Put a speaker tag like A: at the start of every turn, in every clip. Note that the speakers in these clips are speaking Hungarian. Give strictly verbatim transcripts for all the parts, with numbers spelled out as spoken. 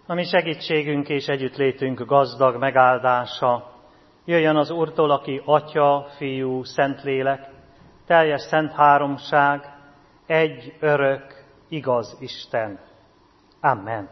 A: A mi segítségünk és együttlétünk gazdag megáldása jöjjön az Úrtól, aki Atya, Fiú, Szentlélek, teljes szent háromság, egy örök, igaz Isten. Amen.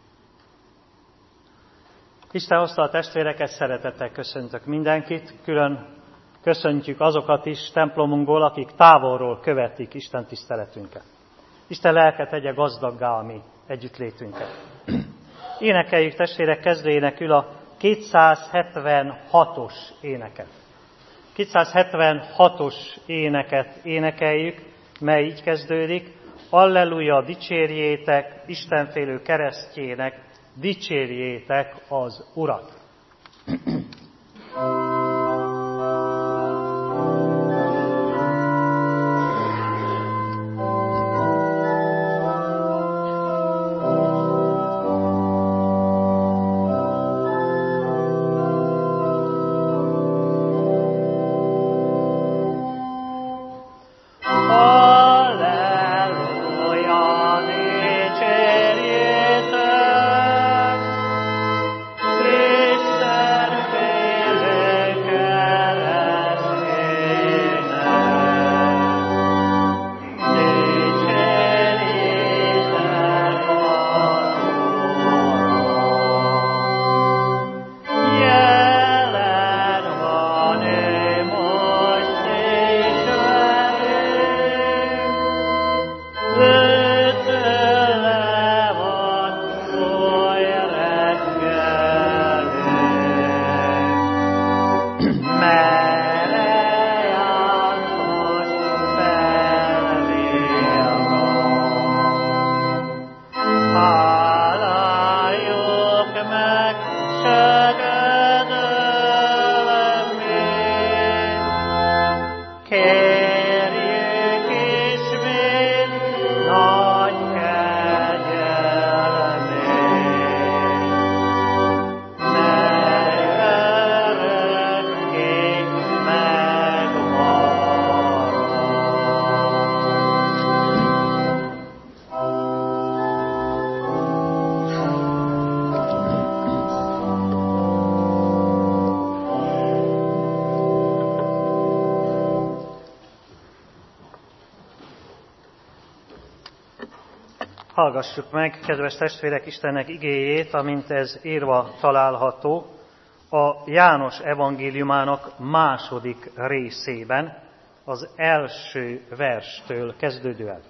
A: Isten hozta a testvéreket, szeretettel köszöntök mindenkit, külön köszöntjük azokat is templomunkból, akik távolról követik Isten tiszteletünket. Isten lelke tegye gazdaggá a mi együttlétünket. Énekeljük, testvérek, kezdőénekül a kétszázhetvenhatos éneket. kétszázhetvenhatos éneket énekeljük, mely így kezdődik: Alleluja, dicsérjétek, Istenfélő keresztjének, dicsérjétek az Urat. Hallgassuk meg, kedves testvérek, Istennek igéjét, amint ez írva található a János evangéliumának második részében, az első verstől kezdődően.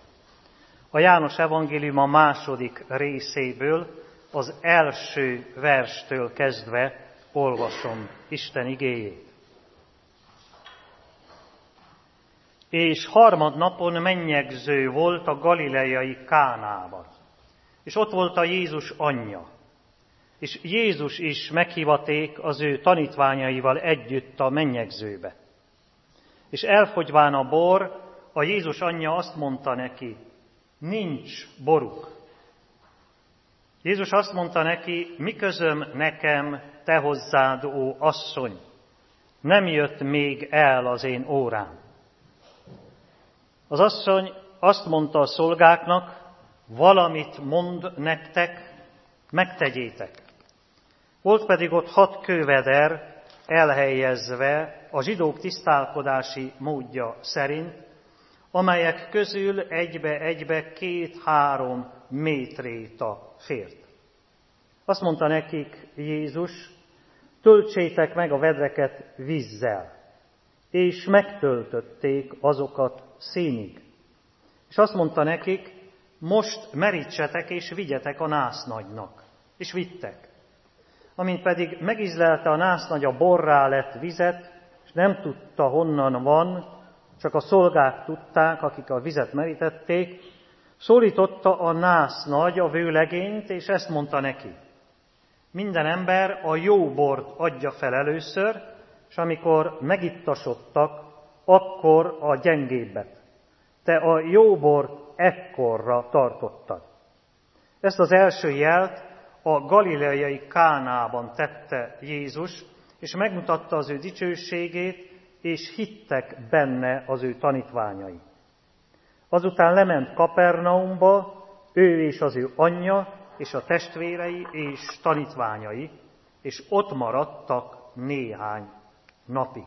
A: A János evangéliuma második részéből, az első verstől kezdve olvasom Isten igéjét. És harmadnapon mennyegző volt a galileai Kánában, és ott volt a Jézus anyja, és Jézus is meghívaték az ő tanítványaival együtt a mennyegzőbe. És elfogyván a bor, a Jézus anyja azt mondta neki: nincs boruk. Jézus azt mondta neki: mi közöm nekem, te hozzád, ó asszony, nem jött még el az én órám. Az asszony azt mondta a szolgáknak: valamit mond nektek, megtegyétek. Volt pedig ott hat kőveder elhelyezve a zsidók tisztálkodási módja szerint, amelyek közül egybe-egybe két-három métréta fért. Azt mondta nekik Jézus: töltsétek meg a vedreket vízzel, és megtöltötték azokat színig. És azt mondta nekik: most merítsetek és vigyetek a násznagynak. És vittek. Amint pedig megízlelte a násznagy a borrá lett vizet, és nem tudta, honnan van, csak a szolgák tudták, akik a vizet merítették, szólította a násznagy a vőlegényt, és ezt mondta neki: minden ember a jó bort adja fel először, és amikor megittasodtak, akkor a gyengébbet. Te a jó bort ekkorra tartottad. Ezt az első jelt a galileai Kánában tette Jézus, és megmutatta az ő dicsőségét, és hittek benne az ő tanítványai. Azután lement Kapernaumba, ő és az ő anyja, és a testvérei és tanítványai, és ott maradtak néhány napig.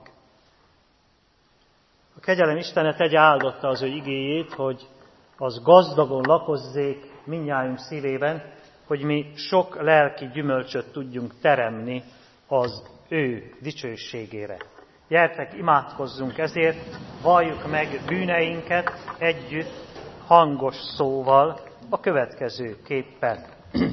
A: A kegyelem Istene tegye áldotta az ő igéjét, hogy az gazdagon lakozzék mindnyájunk szívében, hogy mi sok lelki gyümölcsöt tudjunk teremni az ő dicsőségére. Gyertek, imádkozzunk ezért, valljuk meg bűneinket együtt, hangos szóval a következő képpen.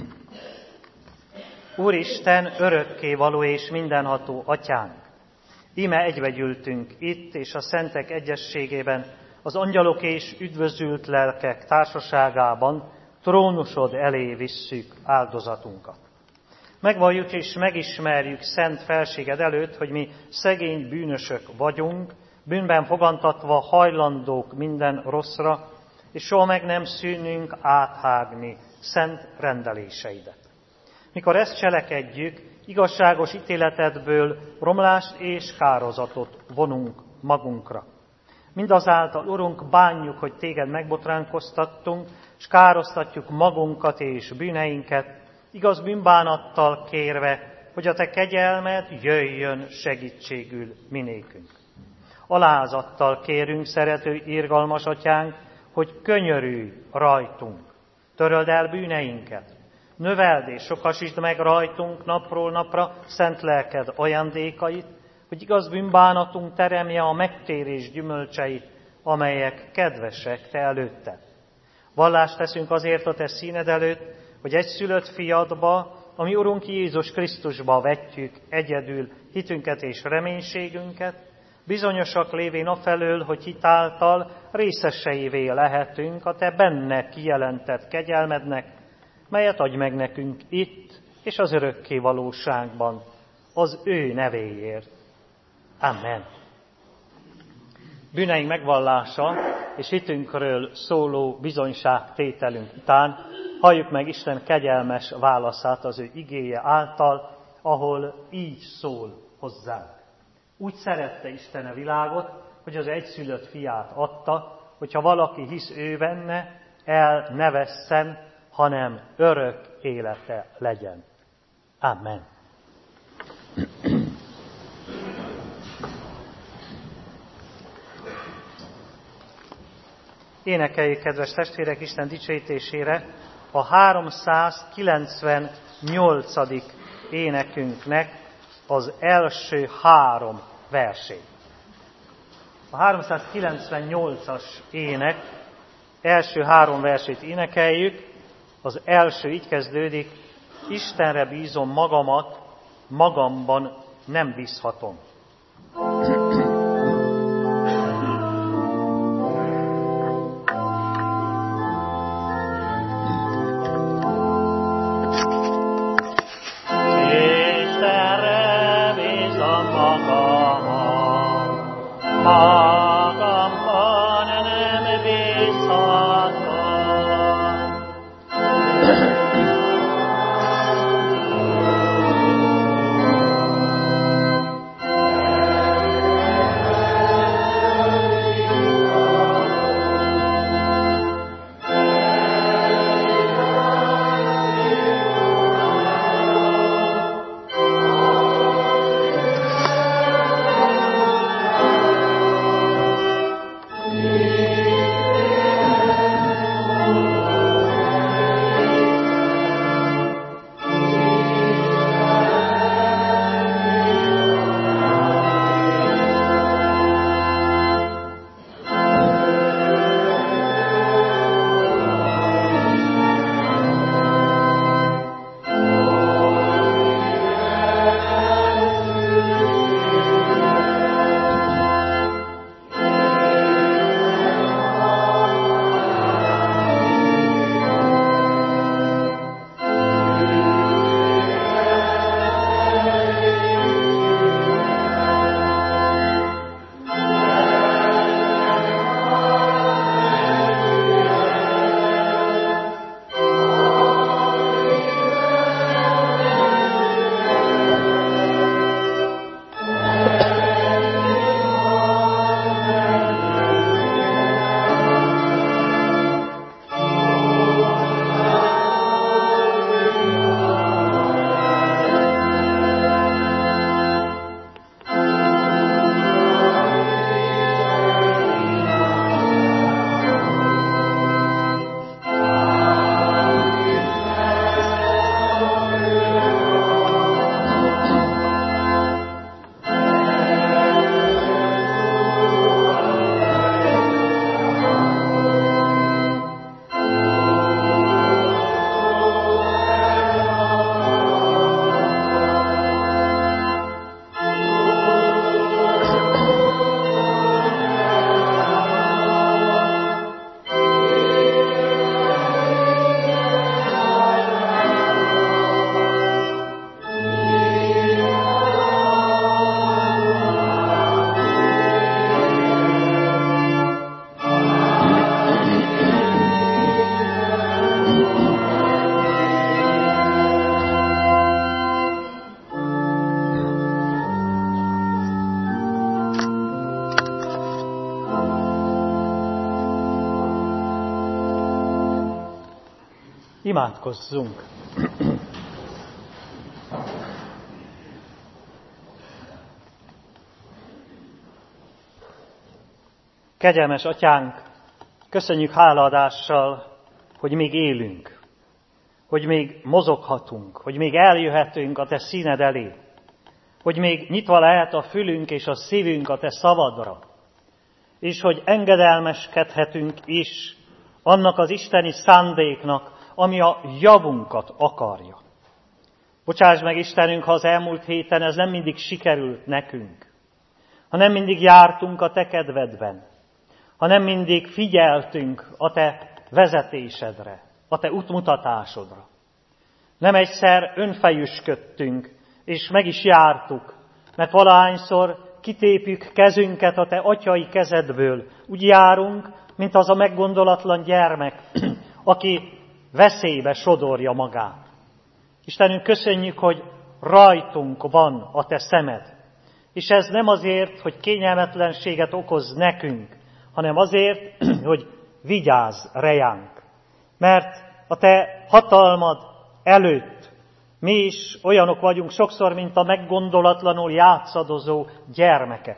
A: Úristen, örökkévaló és mindenható Atyánk, íme egybegyűltünk itt és a szentek egyességében, az angyalok és üdvözült lelkek társaságában trónusod elé visszük áldozatunkat. Megvalljuk és megismerjük szent felséged előtt, hogy mi szegény bűnösök vagyunk, bűnben fogantatva hajlandók minden rosszra, és soha meg nem szűnünk áthágni szent rendeléseidet. Mikor ezt cselekedjük, igazságos ítéletedből romlást és kározatot vonunk magunkra. Mindazáltal, Urunk, bánjuk, hogy téged megbotránkoztattunk, és károsztatjuk magunkat és bűneinket, igaz bűnbánattal kérve, hogy a te kegyelmed jöjjön segítségül minékünk. Alázattal kérünk, szerető, irgalmas Atyánk, hogy könyörülj rajtunk, töröld el bűneinket, növeld és sokasítsd meg rajtunk napról napra szent lelked ajándékait, hogy igaz bűnbánatunk teremje a megtérés gyümölcseit, amelyek kedvesek te előtted. Vallást teszünk azért a te színed előtt, hogy egyszülött fiadba, ami Urunk Jézus Krisztusba vetjük egyedül hitünket és reménységünket, bizonyosak lévén afelől, hogy hitáltal részeseivé lehetünk a te benne kijelentett kegyelmednek, melyet adj meg nekünk itt és az örökké valóságban, az ő nevéért. Amen. Bűneink megvallása és hitünkről szóló bizonyságtételünk után halljuk meg Isten kegyelmes válaszát az ő igéje által, ahol így szól hozzánk. Úgy szerette Isten a világot, hogy az egyszülött fiát adta, hogyha valaki hisz ő benne, el ne vesszen, hanem örök élete legyen. Amen. Énekeljük, kedves testvérek, Isten dicsőítésére a háromszázkilencvennyolcadik énekünknek az első három versét. A háromszázkilencvennyolcas ének első három versét énekeljük. Az első így kezdődik: Istenre bízom magamat, magamban nem bízhatom.
B: Amen.
A: Imádkozzunk! Kegyelmes Atyánk, köszönjük hálaadással, hogy még élünk, hogy még mozoghatunk, hogy még eljöhetünk a Te színed elé, hogy még nyitva lehet a fülünk és a szívünk a Te szavadra, és hogy engedelmeskedhetünk is annak az isteni szándéknak, ami a javunkat akarja. Bocsáss meg, Istenünk, ha az elmúlt héten ez nem mindig sikerült nekünk, ha nem mindig jártunk a Te kedvedben, ha nem mindig figyeltünk a Te vezetésedre, a Te útmutatásodra. Nem egyszer önfejüsködtünk, és meg is jártuk, mert valahányszor kitépjük kezünket a Te atyai kezedből. Úgy járunk, mint az a meggondolatlan gyermek, aki veszélybe sodorja magát. Istenünk, köszönjük, hogy rajtunk van a Te szemed. És ez nem azért, hogy kényelmetlenséget okoz nekünk, hanem azért, hogy vigyázz rejánk. Mert a Te hatalmad előtt mi is olyanok vagyunk sokszor, mint a meggondolatlanul játszadozó gyermekek.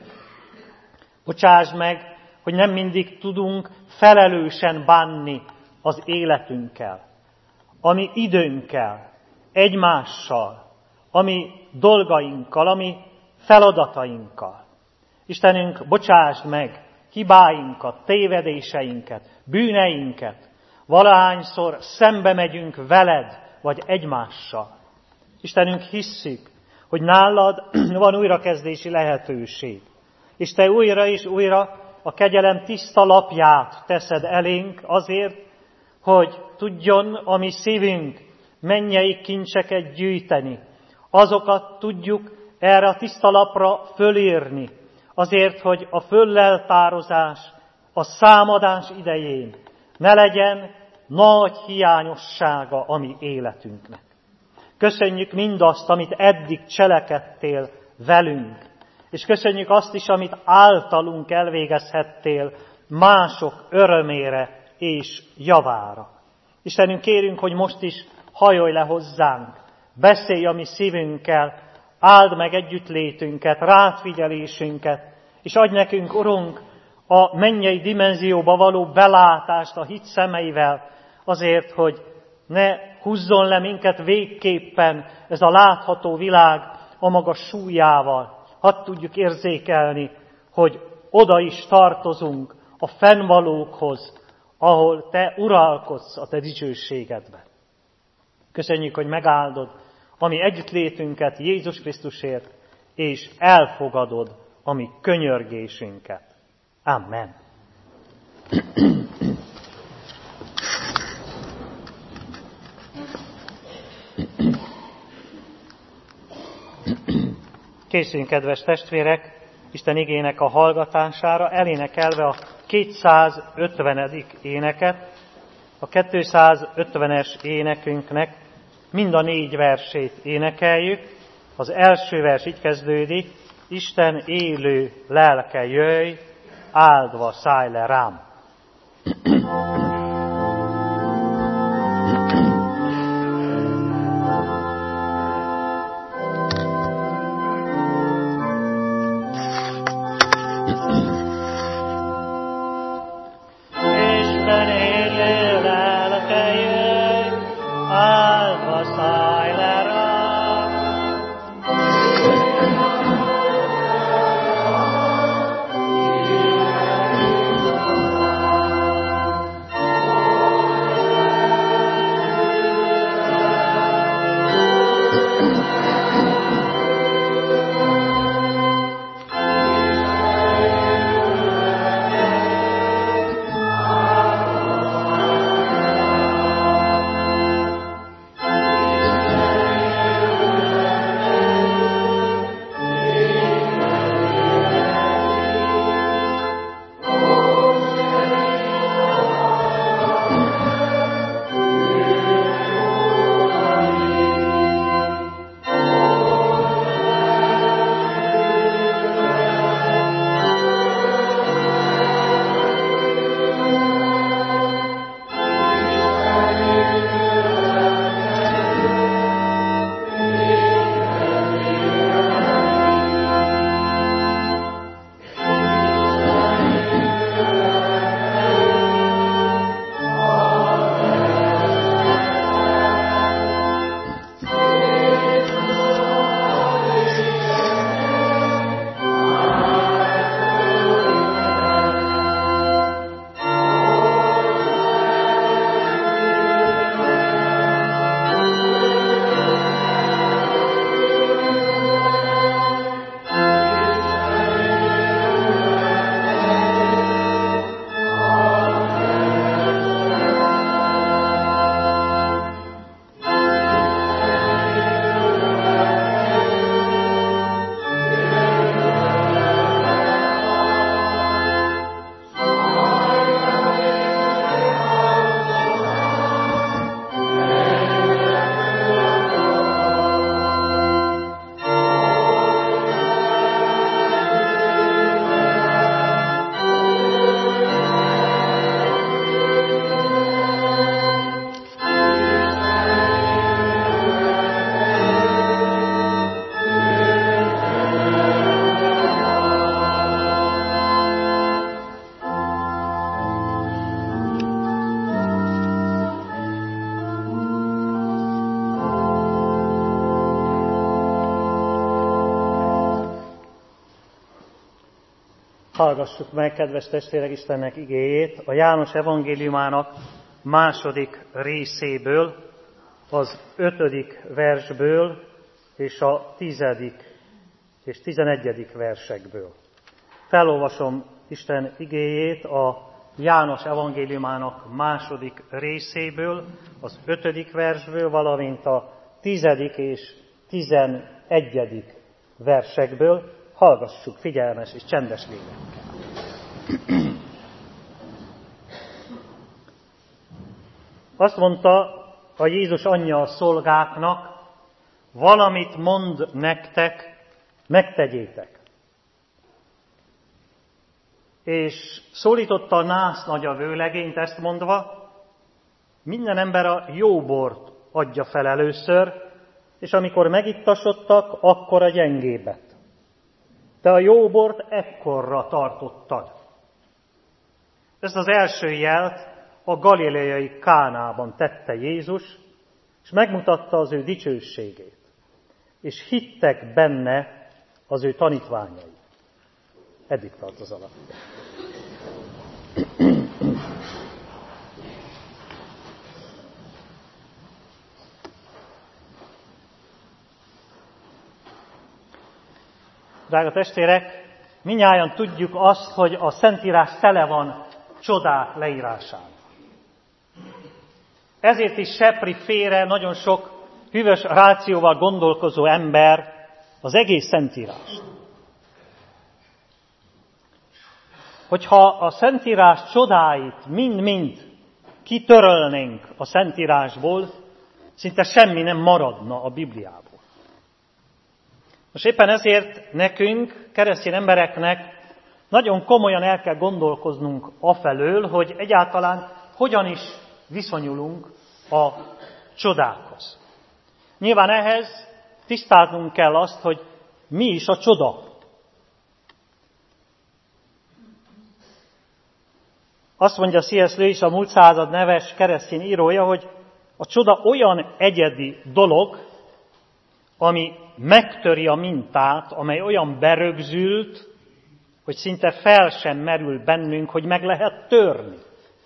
A: Bocsáss meg, hogy nem mindig tudunk felelősen bánni az életünkkel, ami időnkkel, egymással, ami dolgainkkal, ami feladatainkkal. Istenünk, bocsásd meg hibáinkat, tévedéseinket, bűneinket, valahányszor szembe megyünk veled, vagy egymással. Istenünk, hisszük, hogy nálad van újrakezdési lehetőség, és Te újra és újra a kegyelem tiszta lapját teszed elénk azért, hogy tudjon a mi szívünk mennyei kincseket gyűjteni. Azokat tudjuk erre a tiszta lapra fölírni, azért, hogy a fölleltározás, a számadás idején ne legyen nagy hiányossága a mi életünknek. Köszönjük mindazt, amit eddig cselekedtél velünk, és köszönjük azt is, amit általunk elvégezhettél mások örömére és javára. Istenünk, kérünk, hogy most is hajolj le hozzánk, beszélj a mi szívünkkel, áld meg együttlétünket, rátfigyelésünket, és adj nekünk, Urunk, a mennyei dimenzióba való belátást a hit szemeivel, azért, hogy ne húzzon le minket végképpen ez a látható világ a maga súlyával. Hadd tudjuk érzékelni, hogy oda is tartozunk a fennvalókhoz, ahol Te uralkodsz a Te dicsőségedben. Köszönjük, hogy megáldod a mi együttlétünket Jézus Krisztusért, és elfogadod a mi könyörgésünket. Amen. Készüljünk, kedves testvérek, Isten igének a hallgatására, elénekelve a kétszázötvenedik éneket, a kétszázötvenes énekünknek mind a négy versét énekeljük. Az első vers így kezdődik: Isten élő lelke, jöjj, áldva szállj le rám. Hallgassuk meg, kedves testvérek, Istennek igéjét a János evangéliumának második részéből, az ötödik versből és a tizedik és tizenegyedik versekből. Felolvasom Isten igéjét a János evangéliumának második részéből, az ötödik versből, valamint a tizedik és tizenegyedik versekből. Hallgassuk figyelmes és csendes lélekkel. Azt mondta a Jézus anyja a szolgáknak, valamit mond nektek, megtegyétek. És szólította a násznagy a vőlegényt, ezt mondva, minden ember a jó bort adja fel először, és amikor megittasodtak, akkor a gyengébet. Te a jó bort ekkorra tartottad. Ezt az első jelt a galileai Kánában tette Jézus, és megmutatta az ő dicsőségét. És hittek benne az ő tanítványai. Eddig tart az alap. Drága testvérek, mindnyájan tudjuk azt, hogy a Szentírás tele van csodák leírásával. Ezért is sepri félre nagyon sok hűvös rációval gondolkozó ember az egész Szentírást. Hogyha a Szentírás csodáit mind-mind kitörölnénk a Szentírásból, szinte semmi nem maradna a Bibliából. Most éppen ezért nekünk, keresztény embereknek nagyon komolyan el kell gondolkoznunk afelől, hogy egyáltalán hogyan is viszonyulunk a csodákhoz. Nyilván ehhez tisztáznunk kell azt, hogy mi is a csoda. Azt mondja C S Lewis, a múlt század neves keresztény írója, hogy a csoda olyan egyedi dolog, ami megtöri a mintát, amely olyan berögzült, hogy szinte fel sem merül bennünk, hogy meg lehet törni.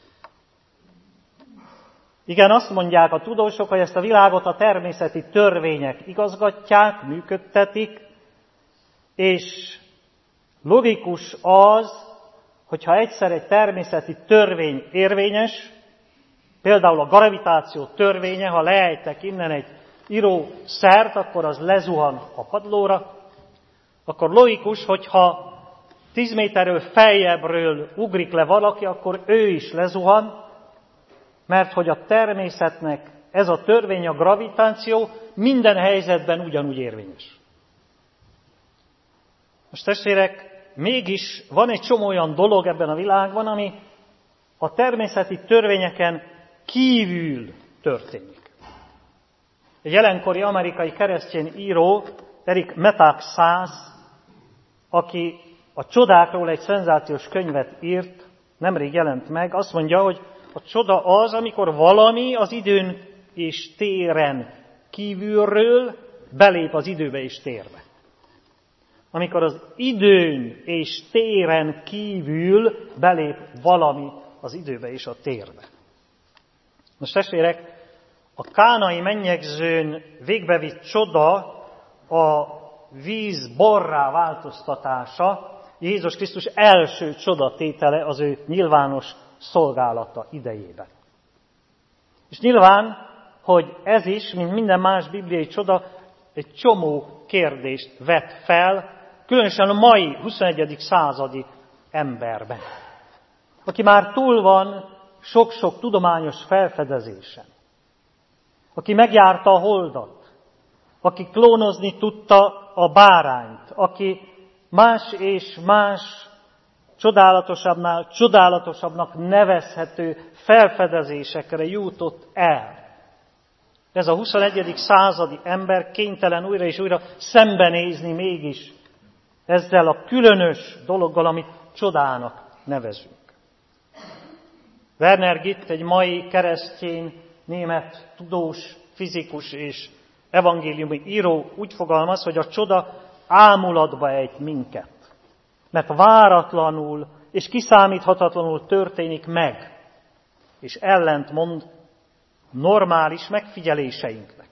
A: Igen, azt mondják a tudósok, hogy ezt a világot a természeti törvények igazgatják, működtetik, és logikus az, hogyha egyszer egy természeti törvény érvényes, például a gravitáció törvénye, ha leejtek innen egy írószert, akkor az lezuhan a padlóra, akkor logikus, hogyha tíz méterről feljebbről ugrik le valaki, akkor ő is lezuhan, mert hogy a természetnek ez a törvény, a gravitáció minden helyzetben ugyanúgy érvényes. Most testvérek, mégis van egy csomó olyan dolog ebben a világban, ami a természeti törvényeken kívül történik. Egy jelenkori amerikai keresztény író, Eric Metaxas, aki a csodákról egy szenzációs könyvet írt, nemrég jelent meg, azt mondja, hogy a csoda az, amikor valami az időn és téren kívülről belép az időbe és térbe. Amikor az időn és téren kívül belép valami az időbe és a térbe. Most testvérek, a kánai mennyegzőn végbevitt csoda a víz borrá változtatása, Jézus Krisztus első csodatétele az ő nyilvános szolgálata idejében. És nyilván, hogy ez is, mint minden más bibliai csoda, egy csomó kérdést vet fel, különösen a mai huszonegyedik századi emberben, aki már túl van sok-sok tudományos felfedezésen, aki megjárta a holdat, aki klónozni tudta a bárányt, aki más és más csodálatosabbnál csodálatosabbnak nevezhető felfedezésekre jutott el. Ez a huszonegyedik századi ember kénytelen újra és újra szembenézni mégis ezzel a különös dologgal, amit csodának nevezünk. Werner Gitt, egy mai keresztény német tudós, fizikus és evangéliumi író úgy fogalmaz, hogy a csoda ámulatba ejt minket. mert váratlanul és kiszámíthatatlanul történik meg, és ellentmond normális megfigyeléseinknek.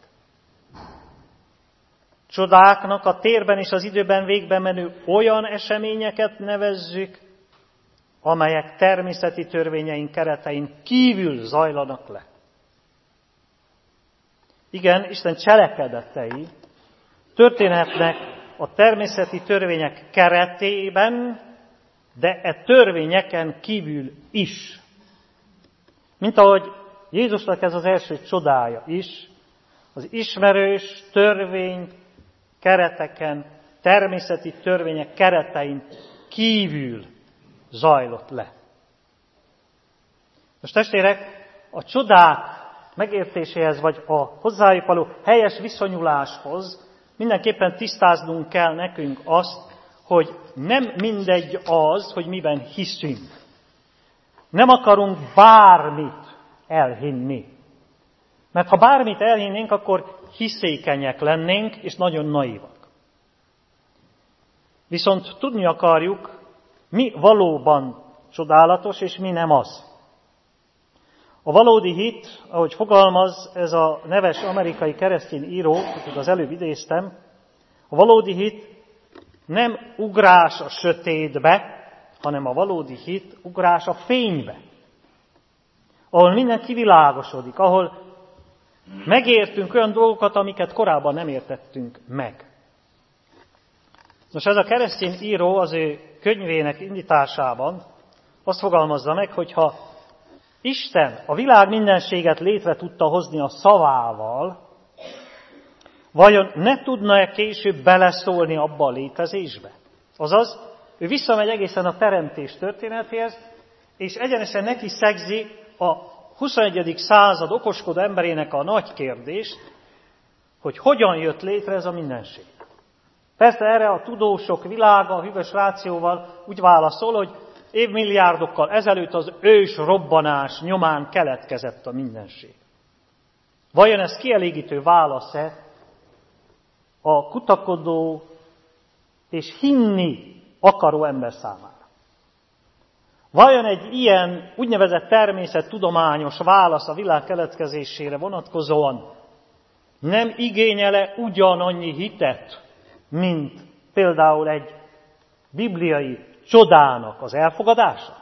A: Csodáknak a térben és az időben végbe menő olyan eseményeket nevezzük, amelyek természeti törvényeink keretein kívül zajlanak le. Igen, Isten cselekedetei történhetnek a természeti törvények keretében, de e törvényeken kívül is. Mint ahogy Jézusnak ez az első csodája is, az ismerős törvény kereteken, természeti törvények keretein kívül zajlott le. Most testvérek, a csodák megértéséhez, vagy a hozzájuk való helyes viszonyuláshoz mindenképpen tisztáznunk kell nekünk azt, hogy nem mindegy az, hogy miben hiszünk. Nem akarunk bármit elhinni. Mert ha bármit elhinnénk, akkor hiszékenyek lennénk, és nagyon naívak. Viszont tudni akarjuk, mi valóban csodálatos, és mi nem az. A valódi hit, ahogy fogalmaz ez a neves amerikai keresztény író, akit az előbb idéztem, a valódi hit nem ugrás a sötétbe, hanem a valódi hit ugrás a fénybe. Ahol minden kivilágosodik, ahol megértünk olyan dolgokat, amiket korábban nem értettünk meg. Nos, ez a keresztény író az ő könyvének indításában azt fogalmazza meg, hogy ha Isten a világ mindenséget létre tudta hozni a szavával, vajon ne tudna-e később beleszólni abba a létezésbe? Azaz, ő visszamegy egészen a teremtés történetéhez, és egyenesen neki szegzi a huszonegyedik század okoskodó emberének a nagy kérdést, hogy hogyan jött létre ez a mindenség. Persze erre a tudósok világa, a hűvös rációval úgy válaszol, hogy évmilliárdokkal ezelőtt az ős robbanás nyomán keletkezett a mindenség. Vajon ez kielégítő válasz-e a kutakodó és hinni akaró ember számára? Vajon egy ilyen úgynevezett természettudományos válasz a világ keletkezésére vonatkozóan nem igényele ugyanannyi hitet, mint például egy bibliai csodának az elfogadása?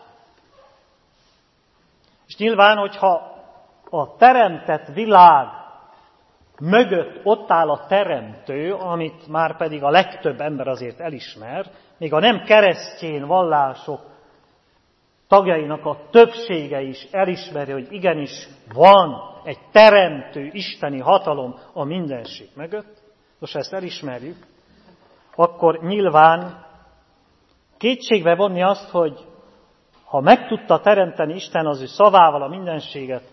A: És nyilván, hogyha a teremtett világ mögött ott áll a teremtő, amit már pedig a legtöbb ember azért elismer, még a nem keresztény vallások tagjainak a többsége is elismeri, hogy igenis van egy teremtő isteni hatalom a mindenség mögött, most ezt elismerjük, akkor nyilván kétségbe vonni azt, hogy ha meg tudta teremteni Isten az ő szavával a mindenséget,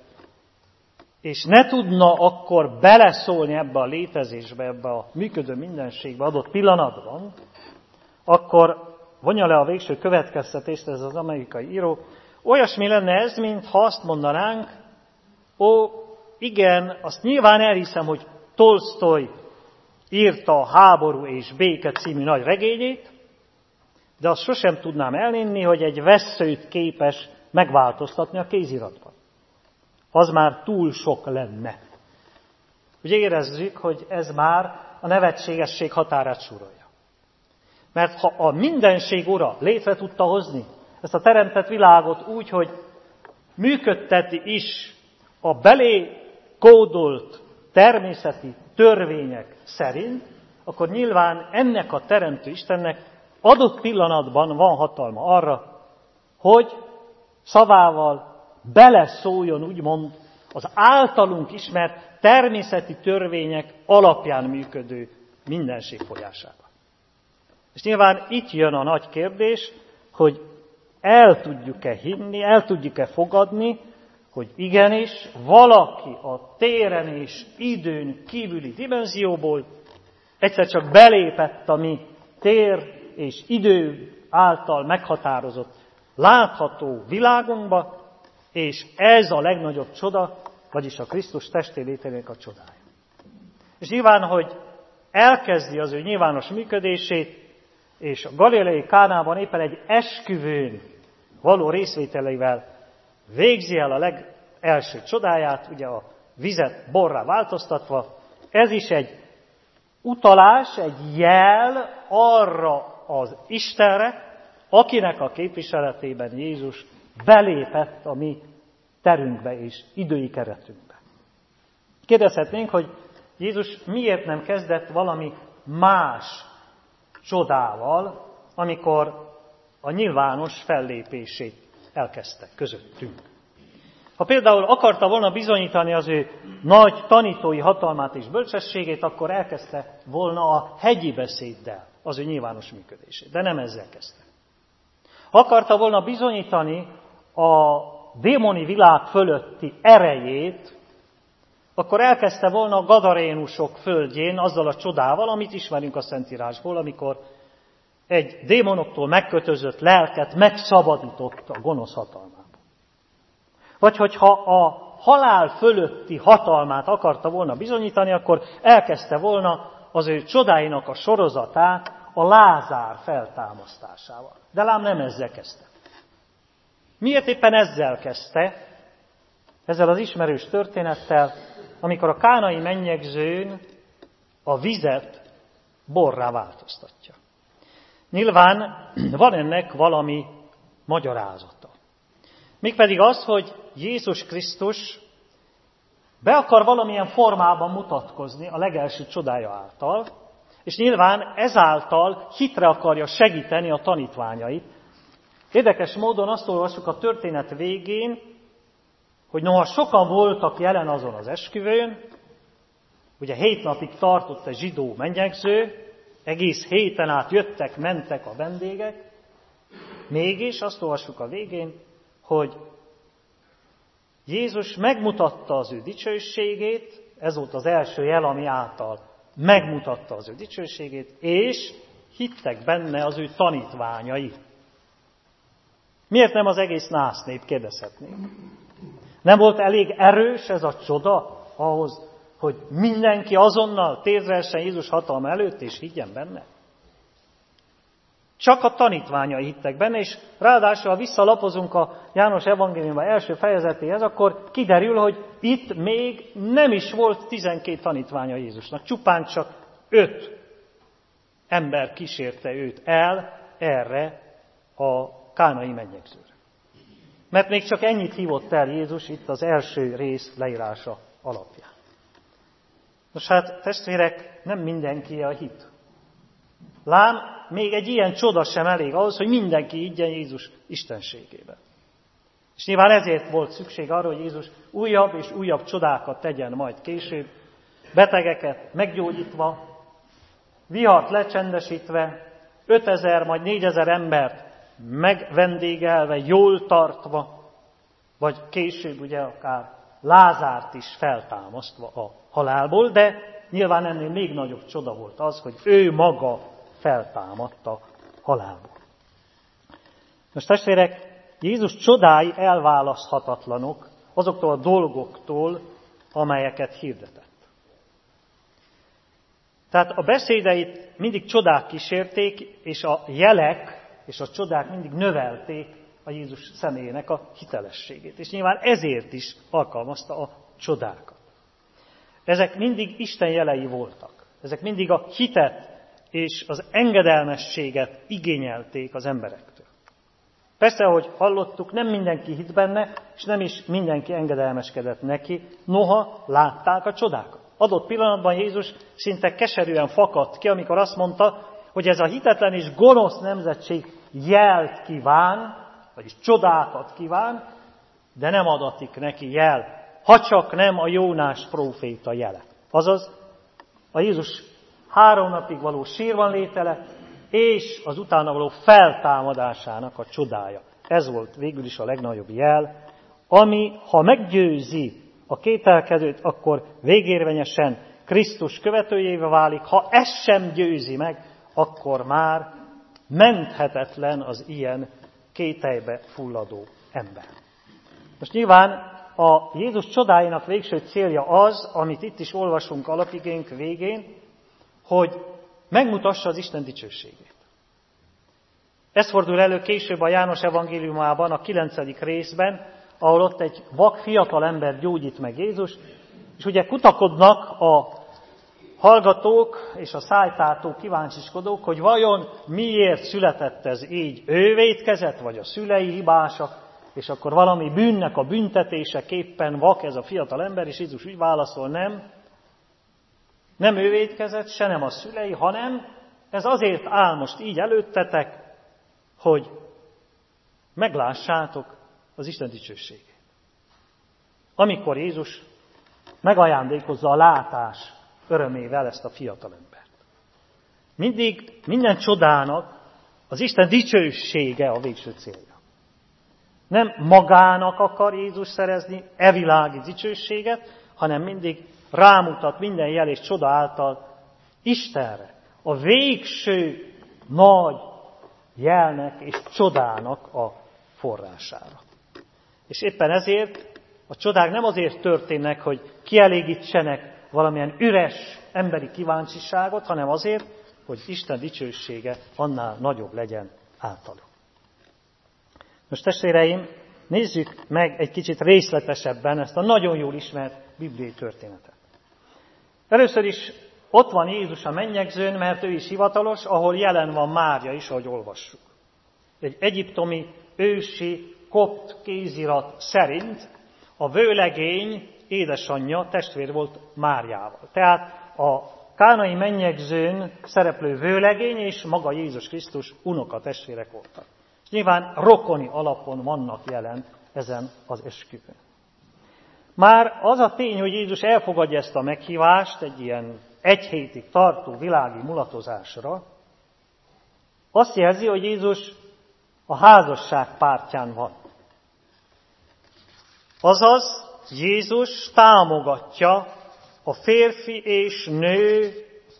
A: és ne tudna akkor beleszólni ebbe a létezésbe, ebbe a működő mindenségbe adott pillanatban, akkor vonja le a végső következtetést ez az amerikai író. Olyasmi lenne ez, mintha azt mondanánk, ó, igen, azt nyilván elhiszem, hogy Tolsztoj írta a Háború és béke című nagy regényét, de azt sosem tudnám elhinni, hogy egy vesszőt képes megváltoztatni a kéziratban. Az már túl sok lenne. Ugye érezzük, hogy ez már a nevetségesség határát súrolja. Mert ha a mindenség ura létre tudta hozni ezt a teremtett világot úgy, hogy működteti is a belé kódolt természeti törvények szerint, akkor nyilván ennek a teremtő Istennek adott pillanatban van hatalma arra, hogy szavával beleszóljon úgymond az általunk ismert természeti törvények alapján működő mindenség folyásába. És nyilván itt jön a nagy kérdés, hogy el tudjuk-e hinni, el tudjuk-e fogadni, hogy igenis valaki a téren és időn kívüli dimenzióból egyszer csak belépett a mi tér és idő által meghatározott, látható világunkba, és ez a legnagyobb csoda, vagyis a Krisztus testé létének a csodája. És nyilván, hogy elkezdi az ő nyilvános működését, és a galileai Kánában éppen egy esküvőn való részvételével végzi el a legelső csodáját, ugye a vizet borrá változtatva. Ez is egy utalás, egy jel arra az Istenre, akinek a képviseletében Jézus belépett a mi terünkbe és idői keretünkbe. Kérdezhetnénk, hogy Jézus miért nem kezdett valami más csodával, amikor a nyilvános fellépését elkezdte közöttünk. Ha például akarta volna bizonyítani az ő nagy tanítói hatalmát és bölcsességét, akkor elkezdte volna a hegyi beszéddel az ő nyilvános működését, de nem ezzel kezdte. Ha akarta volna bizonyítani a démoni világ fölötti erejét, akkor elkezdte volna a gadarénusok földjén azzal a csodával, amit ismerünk a Szentírásból, amikor egy démonoktól megkötözött lelket megszabadított a gonosz hatalmából. Vagy hogyha a halál fölötti hatalmát akarta volna bizonyítani, akkor elkezdte volna az ő csodáinak a sorozatát a Lázár feltámasztásával. De lám nem ezzel kezdte. Miért éppen ezzel kezdte? Ezzel az ismerős történettel, amikor a kánai mennyegzőn a vizet borrá változtatja. Nyilván van ennek valami magyarázata. Mégpedig az, hogy Jézus Krisztus be akar valamilyen formában mutatkozni a legelső csodája által, és nyilván ezáltal hitre akarja segíteni a tanítványait. Érdekes módon azt olvassuk a történet végén, hogy noha sokan voltak jelen azon az esküvőn, ugye hét napig tartott egy zsidó mennyegző, egész héten át jöttek, mentek a vendégek, mégis azt olvassuk a végén, hogy Jézus megmutatta az ő dicsőségét, ez volt az első jel, ami által megmutatta az ő dicsőségét, és hittek benne az ő tanítványai. Miért nem az egész násznép, kérdezhetnék? Nem volt elég erős ez a csoda ahhoz, hogy mindenki azonnal térdre essen Jézus hatalma előtt, és higgyen benne? Csak a tanítványai hittek benne, és ráadásul, ha visszalapozunk a János evangéliuma első fejezetéhez, akkor kiderül, hogy itt még nem is volt tizenkét tanítványa Jézusnak. Csupán csak öt ember kísérte őt el erre a kánai mennyegzőre. Mert még csak ennyit hívott el Jézus itt az első rész leírása alapján. Nos hát, testvérek, nem mindenki a hit. Lám, még egy ilyen csoda sem elég ahhoz, hogy mindenki higgyen Jézus istenségében. És nyilván ezért volt szükség arra, hogy Jézus újabb és újabb csodákat tegyen majd később, betegeket meggyógyítva, vihart lecsendesítve, ötezer, majd négyezer embert megvendégelve, jól tartva, vagy később ugye akár Lázárt is feltámasztva a halálból, de nyilván ennél még nagyobb csoda volt az, hogy ő maga feltámadta halálból. Most testvérek, Jézus csodái elválaszthatatlanok azoktól a dolgoktól, amelyeket hirdetett. Tehát a beszédeit mindig csodák kísérték, és a jelek és a csodák mindig növelték a Jézus személyének a hitelességét. És nyilván ezért is alkalmazta a csodákat. Ezek mindig Isten jelei voltak. Ezek mindig a hitet és az engedelmességet igényelték az emberektől. Persze, ahogy hallottuk, nem mindenki hitt benne, és nem is mindenki engedelmeskedett neki, noha látták a csodákat. Adott pillanatban Jézus szinte keserűen fakadt ki, amikor azt mondta, hogy ez a hitetlen és gonosz nemzetség jelt kíván, vagyis csodákat kíván, de nem adatik neki jel, ha csak nem a Jónás próféta jele. Azaz a Jézus három napig való sírban létele, és az utána való feltámadásának a csodája. Ez volt végül is a legnagyobb jel, ami, ha meggyőzi a kételkedőt, akkor végérvényesen Krisztus követőjévé válik, ha ez sem győzi meg, akkor már menthetetlen az ilyen kételybe fulladó ember. Most nyilván a Jézus csodáinak végső célja az, amit itt is olvasunk alapigénk végén, hogy megmutassa az Isten dicsőségét. Ez fordul elő később a János evangéliumában, a kilencedik részben, ahol ott egy vak fiatal ember gyógyít meg Jézus, és ugye kutakodnak a hallgatók és a szájtártók, kíváncsiskodók, hogy vajon miért született ez így, ő vétkezett, vagy a szülei hibásak, és akkor valami bűnnek a büntetéseképpen vak ez a fiatal ember, és Jézus úgy válaszol, nem, nem ő vétkezett, se nem a szülei, hanem ez azért áll most így előttetek, hogy meglássátok az Isten dicsőségét. Amikor Jézus megajándékozza a látás örömével ezt a fiatal embert. Mindig, minden csodának az Isten dicsősége a végső célja. Nem magának akar Jézus szerezni e világi dicsőséget, hanem mindig rámutat minden jel és csoda által Istenre, a végső nagy jelnek és csodának a forrására. És éppen ezért a csodák nem azért történnek, hogy kielégítsenek valamilyen üres emberi kíváncsiságot, hanem azért, hogy Isten dicsősége annál nagyobb legyen általuk. Most testvéreim, nézzük meg egy kicsit részletesebben ezt a nagyon jól ismert bibliai történetet. Először is ott van Jézus a mennyegzőn, mert ő is hivatalos, ahol jelen van Mária is, ahogy olvassuk. Egy egyiptomi ősi kopt kézirat szerint a vőlegény édesanyja testvér volt Máriával. Tehát a kánai mennyegzőn szereplő vőlegény és maga Jézus Krisztus unoka testvérek voltak. És nyilván rokoni alapon vannak jelen ezen az esküvőn. Már az a tény, hogy Jézus elfogadja ezt a meghívást egy ilyen egy hétig tartó világi mulatozásra, azt jelzi, hogy Jézus a házasság pártján van. Azaz, Jézus támogatja a férfi és nő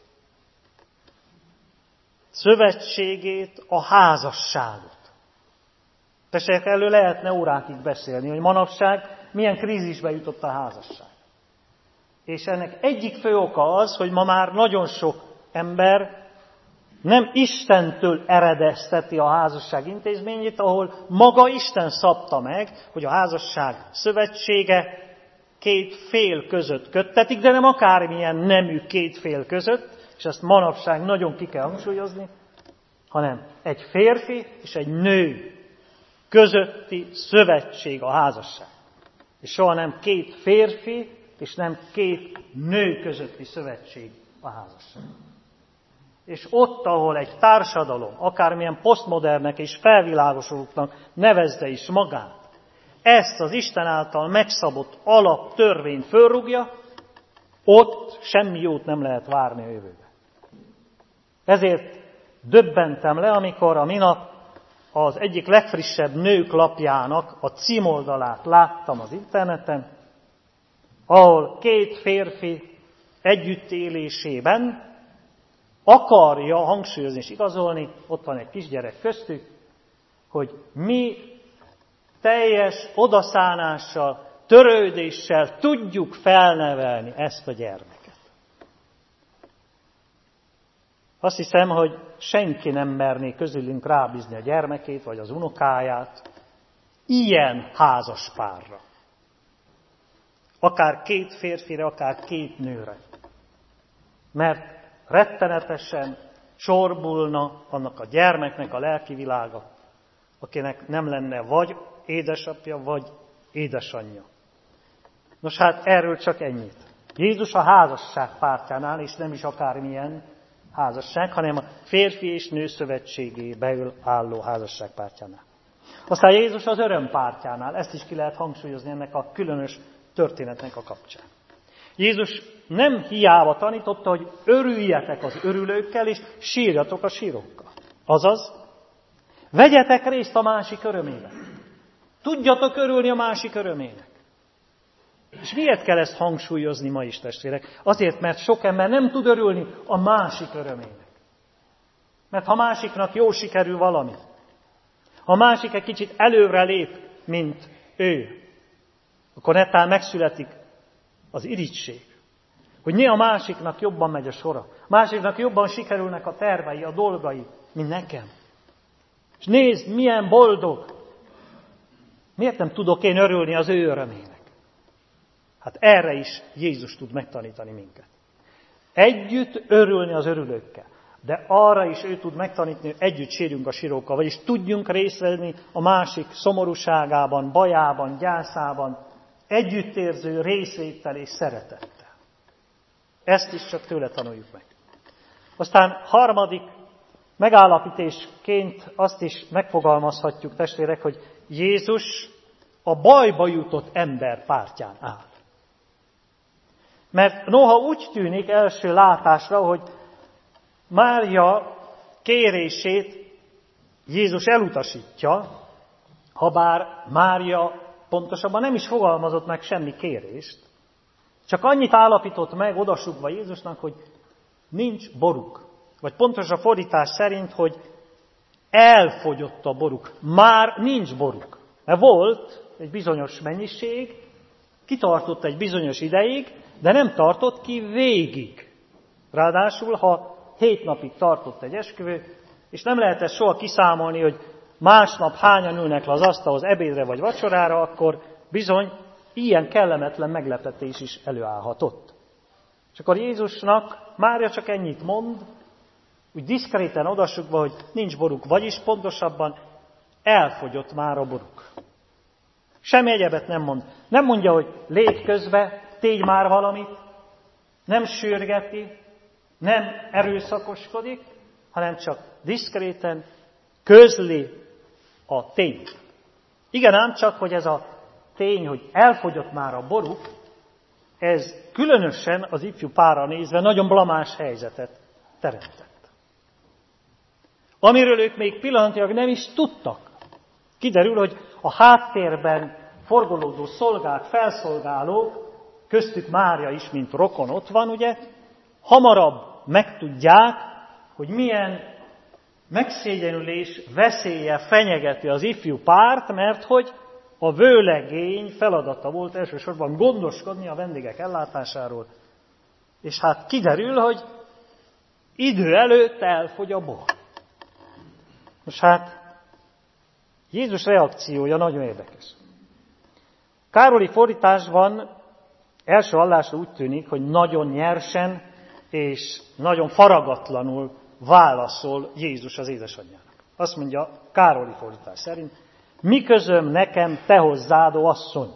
A: szövetségét, a házasságot. Tessék, erről lehetne órákig beszélni, hogy manapság milyen krízisbe jutott a házasság. És ennek egyik fő oka az, hogy ma már nagyon sok ember nem Istentől eredezteti a házasság intézményét, ahol maga Isten szabta meg, hogy a házasság szövetsége két fél között köttetik, de nem akármilyen nemű két fél között, és ezt manapság nagyon ki kell hangsúlyozni, hanem egy férfi és egy nő közötti szövetség a házasság. És soha nem két férfi és nem két nő közötti szövetség a házasság. És ott, ahol egy társadalom, akármilyen posztmodernek és felvilágosultnak nevezze is magát, ezt az Isten által megszabott alaptörvényt fölrúgja, ott semmi jót nem lehet várni a jövőbe. Ezért döbbentem le, amikor a minap az egyik legfrissebb nők lapjának a címoldalát láttam az interneten, ahol két férfi együttélésében akarja hangsúlyozni és igazolni, ott van egy kisgyerek köztük, hogy mi teljes odaszánással, törődéssel tudjuk felnevelni ezt a gyermeket. Azt hiszem, hogy senki nem merné közülünk rábízni a gyermekét, vagy az unokáját ilyen házas párra. Akár két férfire, akár két nőre. Mert rettenetesen csorbulna annak a gyermeknek a lelki világa, akinek nem lenne vagy édesapja, vagy édesanyja. Nos hát erről csak ennyit. Jézus a házasság pártjánál, és nem is akármilyen házasság, hanem a férfi és nő szövetségéből álló házasság pártjánál. Aztán Jézus az öröm pártjánál, ezt is ki lehet hangsúlyozni ennek a különös történetnek a kapcsán. Jézus nem hiába tanította, hogy örüljetek az örülőkkel, és sírjatok a sírókkal. Azaz, vegyetek részt a másik örömében. Tudjatok örülni a másik örömének. És miért kell ezt hangsúlyozni ma is, testvérek? Azért, mert sok ember nem tud örülni a másik örömének. Mert ha másiknak jól sikerül valami, ha másik egy kicsit előre lép, mint ő, akkor netán megszületik az irigység. Hogy ne a másiknak jobban megy a sora. Másiknak jobban sikerülnek a tervei, a dolgai, mint nekem. És nézd, milyen boldog! Miért nem tudok én örülni az ő örömének? Hát erre is Jézus tud megtanítani minket. Együtt örülni az örülőkkel. De arra is ő tud megtanítani, hogy együtt sírjunk a sírókkal, vagyis tudjunk részt venni a másik szomorúságában, bajában, gyászában, együttérző részvétel és szeretettel. Ezt is csak tőle tanuljuk meg. Aztán harmadik megállapításként azt is megfogalmazhatjuk, testvérek, hogy Jézus a bajba jutott ember pártján áll. Mert noha úgy tűnik első látásra, hogy Mária kérését Jézus elutasítja, habár Mária pontosabban nem is fogalmazott meg semmi kérést, csak annyit állapított meg odasugva Jézusnak, hogy nincs boruk. Vagy pontos a fordítás szerint, hogy elfogyott a boruk. Már nincs boruk. Mert volt egy bizonyos mennyiség, kitartott egy bizonyos ideig, de nem tartott ki végig. Ráadásul, ha hét napig tartott egy esküvő, és nem lehet ezt soha kiszámolni, hogy másnap hányan ülnek le az asztalhoz ebédre vagy vacsorára, akkor bizony ilyen kellemetlen meglepetés is előállhatott. És akkor Jézusnak Mária csak ennyit mond, úgy diszkréten odasugva, hogy nincs boruk, vagyis pontosabban elfogyott már a boruk. Semmi egyebet nem mond. Nem mondja, hogy lép közbe, tégy már valamit, nem sürgeti, nem erőszakoskodik, hanem csak diszkréten közli a tényt. Igen, ám csak, hogy ez a tény, hogy elfogyott már a boruk, ez különösen az ifjú párra nézve nagyon blamás helyzetet teremtett. Amiről ők még pillanatilag nem is tudtak. Kiderül, hogy a háttérben forgolódó szolgák, felszolgálók, köztük Mária is, mint rokon ott van, ugye, hamarabb megtudják, hogy milyen megszégyenülés veszélye fenyegeti az ifjú párt, mert hogy a vőlegény feladata volt elsősorban gondoskodni a vendégek ellátásáról. És hát kiderül, hogy idő előtt elfogy a bor. Most hát Jézus reakciója nagyon érdekes. Károli fordításban első hallásra úgy tűnik, hogy nagyon nyersen és nagyon faragatlanul válaszol Jézus az édesanyjának. Azt mondja Károli fordítás szerint, mi közöm nekem, te hozzád, ó asszony?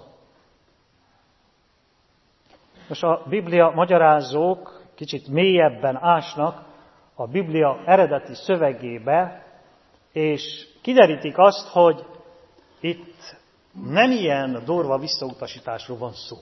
A: Most a Biblia magyarázók kicsit mélyebben ásnak a Biblia eredeti szövegébe, és kiderítik azt, hogy itt nem ilyen durva visszautasításról van szó.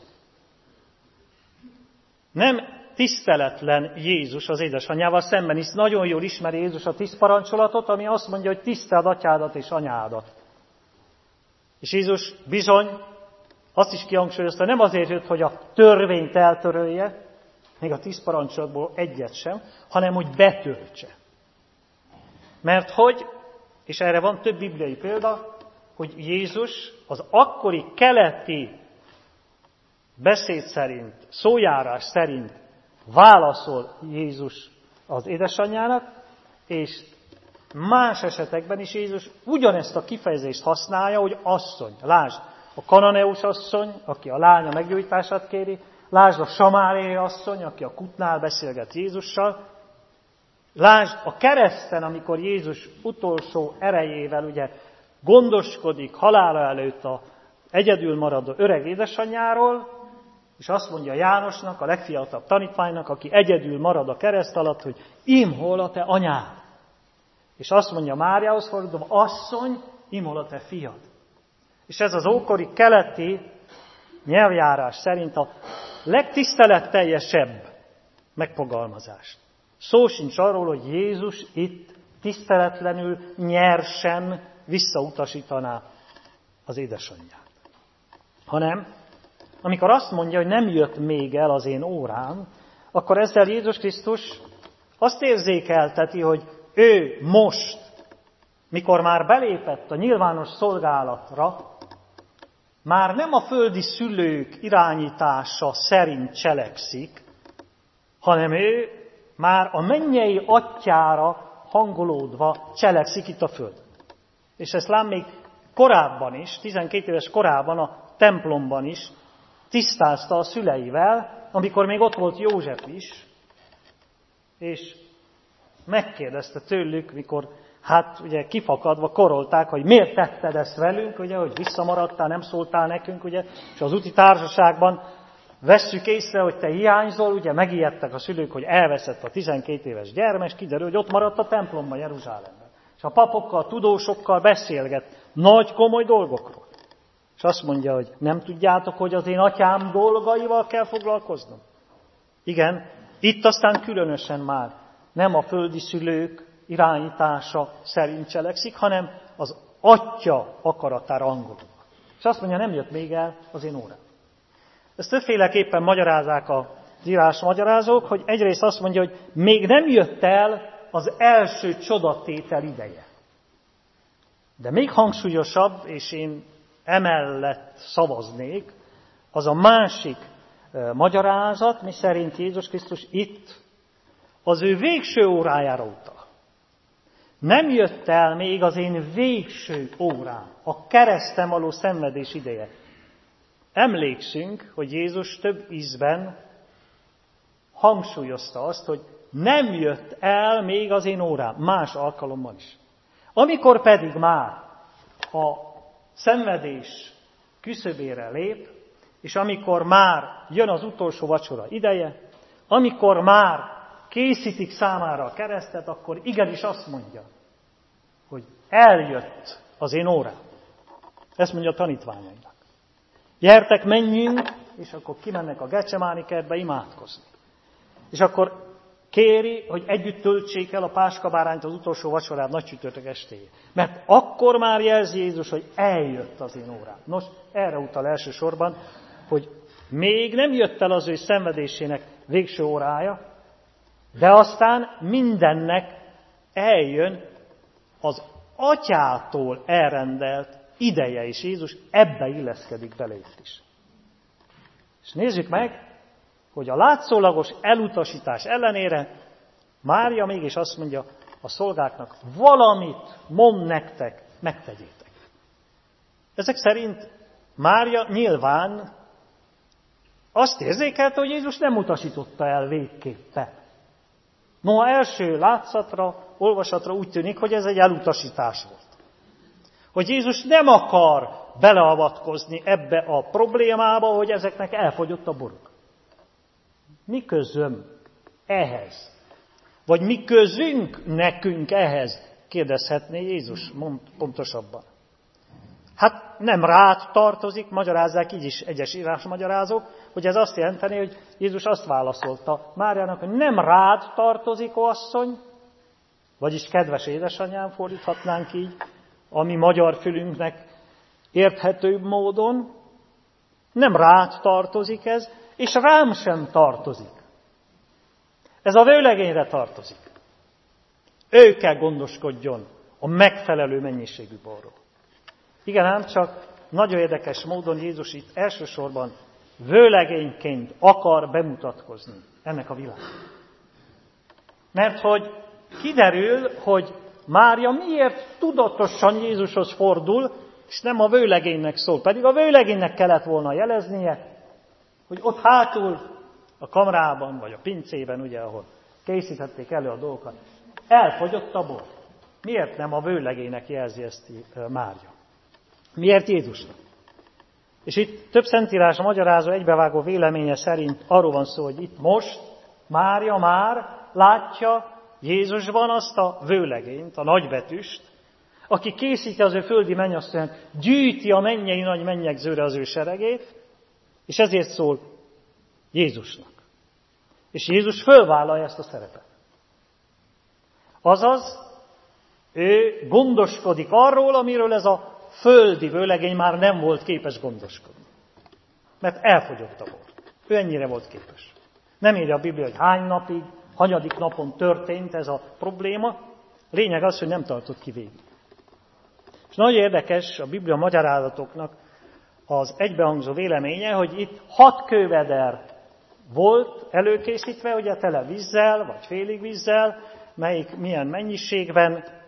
A: Nem tiszteletlen Jézus az édesanyjával szemben, hisz nagyon jól ismeri Jézus a tíz parancsolatot, ami azt mondja, hogy tiszteld atyádat és anyádat. És Jézus bizony azt is kihangsúlyozta, nem azért jött, hogy a törvényt eltörölje, még a tíz parancsolatból egyet sem, hanem hogy betöltse. Mert hogy, és erre van több bibliai példa, hogy Jézus az akkori keleti beszéd szerint, szójárás szerint válaszol Jézus az édesanyjának, és más esetekben is Jézus ugyanezt a kifejezést használja, hogy asszony. Lásd, a kananeus asszony, aki a lánya meggyógyítását kéri, lásd a samáriai asszony, aki a kútnál beszélget Jézussal, lásd a kereszten, amikor Jézus utolsó erejével ugye gondoskodik halála előtt a egyedül maradó öreg édesanyjáról, és azt mondja Jánosnak, a legfiatalabb tanítványnak, aki egyedül marad a kereszt alatt, hogy ím hol a te anyád. És azt mondja Máriához fordulva, asszony, ím hol a te fiad. És ez az ókori keleti nyelvjárás szerint a legtiszteletteljesebb megfogalmazás. Szó sincs arról, hogy Jézus itt tiszteletlenül, nyersen visszautasítaná az édesanyját. Hanem, amikor azt mondja, hogy nem jött még el az én órám, akkor ezzel Jézus Krisztus azt érzékelteti, hogy ő most, mikor már belépett a nyilvános szolgálatra, már nem a földi szülők irányítása szerint cselekszik, hanem ő már a mennyei atyára hangolódva cselekszik itt a földön. És ezt lám még korábban is, tizenkét éves korában a templomban is tisztázta a szüleivel, amikor még ott volt József is, és megkérdezte tőlük, mikor hát ugye kifakadva korolták, hogy miért tetted ezt velünk, ugye, hogy visszamaradtál, nem szóltál nekünk, ugye, és az úti társaságban vesszük észre, hogy te hiányzol, ugye megijedtek a szülők, hogy elveszett a tizenkét éves gyermek, és kiderül, hogy ott maradt a templomban, Jeruzsálemben. És a papokkal, a tudósokkal beszélget nagy komoly dolgokról. És azt mondja, hogy nem tudjátok, hogy az én atyám dolgaival kell foglalkoznom? Igen, itt aztán különösen már nem a földi szülők irányítása szerint cselekszik, hanem az atya akaratára hangolódva. És azt mondja, nem jött még el az én órám. Ezt többféleképpen magyarázzák az írás magyarázók, hogy egyrészt azt mondja, hogy még nem jött el az első csodatétel ideje. De még hangsúlyosabb, és én emellett szavaznék, az a másik magyarázat, mi szerint Jézus Krisztus itt az ő végső órájára utal. Nem jött el még az én végső órám, a kereszten való szenvedés ideje. Emlékszünk, hogy Jézus több ízben hangsúlyozta azt, hogy nem jött el még az én órám, más alkalommal is. Amikor pedig már a szenvedés küszöbére lép, és amikor már jön az utolsó vacsora ideje, amikor már készítik számára a keresztet, akkor igenis azt mondja, hogy eljött az én órám. Ezt mondja a tanítványainak. Gyertek, menjünk, és akkor kimennek a Gecsemáni kertbe imádkozni. És akkor kéri, hogy együtt töltsék el a páskabárányt az utolsó vacsorát nagy csütörtök estéjén. Mert akkor már jelzi Jézus, hogy eljött az én órám. Nos, erre utal elsősorban, hogy még nem jött el az ő szenvedésének végső órája, de aztán mindennek eljön az atyától elrendelt ideje, és Jézus ebbe illeszkedik bele itt is. És nézzük meg, hogy a látszólagos elutasítás ellenére Mária mégis azt mondja a szolgáknak, valamit mond nektek, megtegyétek. Ezek szerint Mária nyilván azt érzékelte, hogy Jézus nem utasította el végképpen. Noha első látszatra, olvasatra úgy tűnik, hogy ez egy elutasítás volt. Hogy Jézus nem akar beleavatkozni ebbe a problémába, hogy ezeknek elfogyott a boruk. Mi közöm ehhez? Vagy mi közünk nekünk ehhez? Kérdezhetné Jézus mond pontosabban. Hát nem rád tartozik, magyarázzák így is egyes írásmagyarázók, hogy ez azt jelenteni, hogy Jézus azt válaszolta Máriának, hogy nem rád tartozik, ó asszony, vagyis kedves édesanyám, fordíthatnánk így, ami magyar fülünknek érthetőbb módon, nem rád tartozik ez, és rám sem tartozik. Ez a vőlegényre tartozik. Ő kell gondoskodjon a megfelelő mennyiségű borról. Igen, ám csak nagyon érdekes módon Jézus itt elsősorban vőlegényként akar bemutatkozni ennek a világnak. Mert hogy kiderül, hogy Mária miért tudatosan Jézushoz fordul, és nem a vőlegénynek szól. Pedig a vőlegénynek kellett volna jeleznie, hogy ott hátul a kamrában, vagy a pincében, ugye, ahol készítették elő a dolgokat, elfogyott a bor. Miért nem a vőlegénynek jelzi ezt Mária? Miért Jézusnak? És itt több szentírás a magyarázó egybevágó véleménye szerint arról van szó, hogy itt most Mária már látja Jézusban azt a vőlegényt, a nagybetűst, aki készíti az ő földi mennyasszonyát, gyűjti a mennyei nagy mennyegzőre az ő seregét, és ezért szól Jézusnak. És Jézus fölvállalja ezt a szerepet. Azaz, ő gondoskodik arról, amiről ez a földi vőlegény már nem volt képes gondoskodni. Mert elfogyott a bor. Ő ennyire volt képes. Nem írja a Biblia, hogy hány napig, hanyadik napon történt ez a probléma. Lényeg az, hogy nem tartott ki végig. És nagyon érdekes a Biblia magyarázatoknak az egybehangzó véleménye, hogy itt hat kőveder volt előkészítve, ugye tele vízzel, vagy félig vízzel, melyik milyen mennyiségben,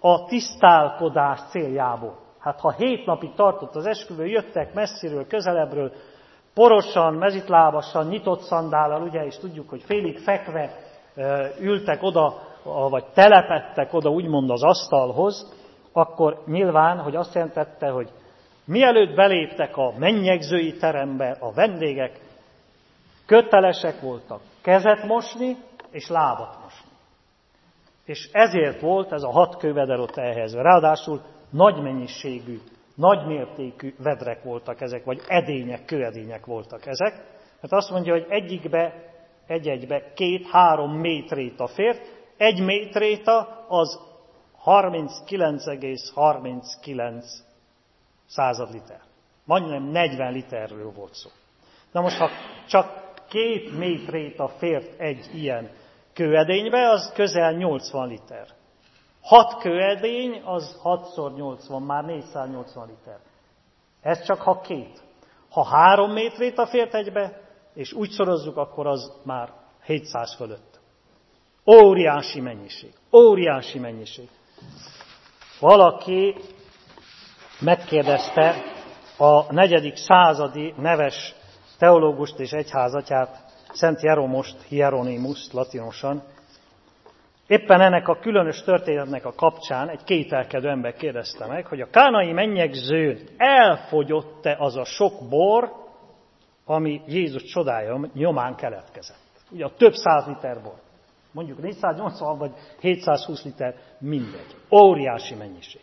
A: a tisztálkodás céljából. Hát ha hét napig tartott az esküvő, jöttek messziről, közelebbről, porosan, mezitlábasan, nyitott szandállal, ugye, és tudjuk, hogy félig fekve ültek oda, vagy telepettek oda úgymond az asztalhoz, akkor nyilván, hogy azt jelentette, hogy mielőtt beléptek a mennyegzői terembe, a vendégek kötelesek voltak kezet mosni és lábat mosni. És ezért volt ez a hat kőveder ott elhelyezve. Ráadásul nagy mennyiségű, nagy mértékű vedrek voltak ezek, vagy edények, kőedények voltak ezek. Hát azt mondja, hogy egyikbe, egy-egybe két-három métréta fért, egy métréta az harminckilenc egész harminckilenc század liter. Majdnem negyven literről volt szó. Na most, ha csak két métréta fért egy ilyen kőedénybe, az közel nyolcvan liter. Hat kőedény, az hatszor nyolcvan, már négyszáznyolcvan liter. Ez csak ha két. Ha három métréta fért egybe, és úgy szorozzuk, akkor az már hétszáz fölött. Óriási mennyiség. Óriási mennyiség. Valaki megkérdezte a negyedik századi neves teológust és egyházatját, Szent Jeromost, Hieronymus latinosan. Éppen ennek a különös történetnek a kapcsán egy kételkedő ember kérdezte meg, hogy a kánai mennyegzőn elfogyott-e az a sok bor, ami Jézus csodája nyomán keletkezett. Ugye a több száz liter bor. Mondjuk négyszáznyolcvan vagy hétszázhúsz liter, mindegy. Óriási mennyiség.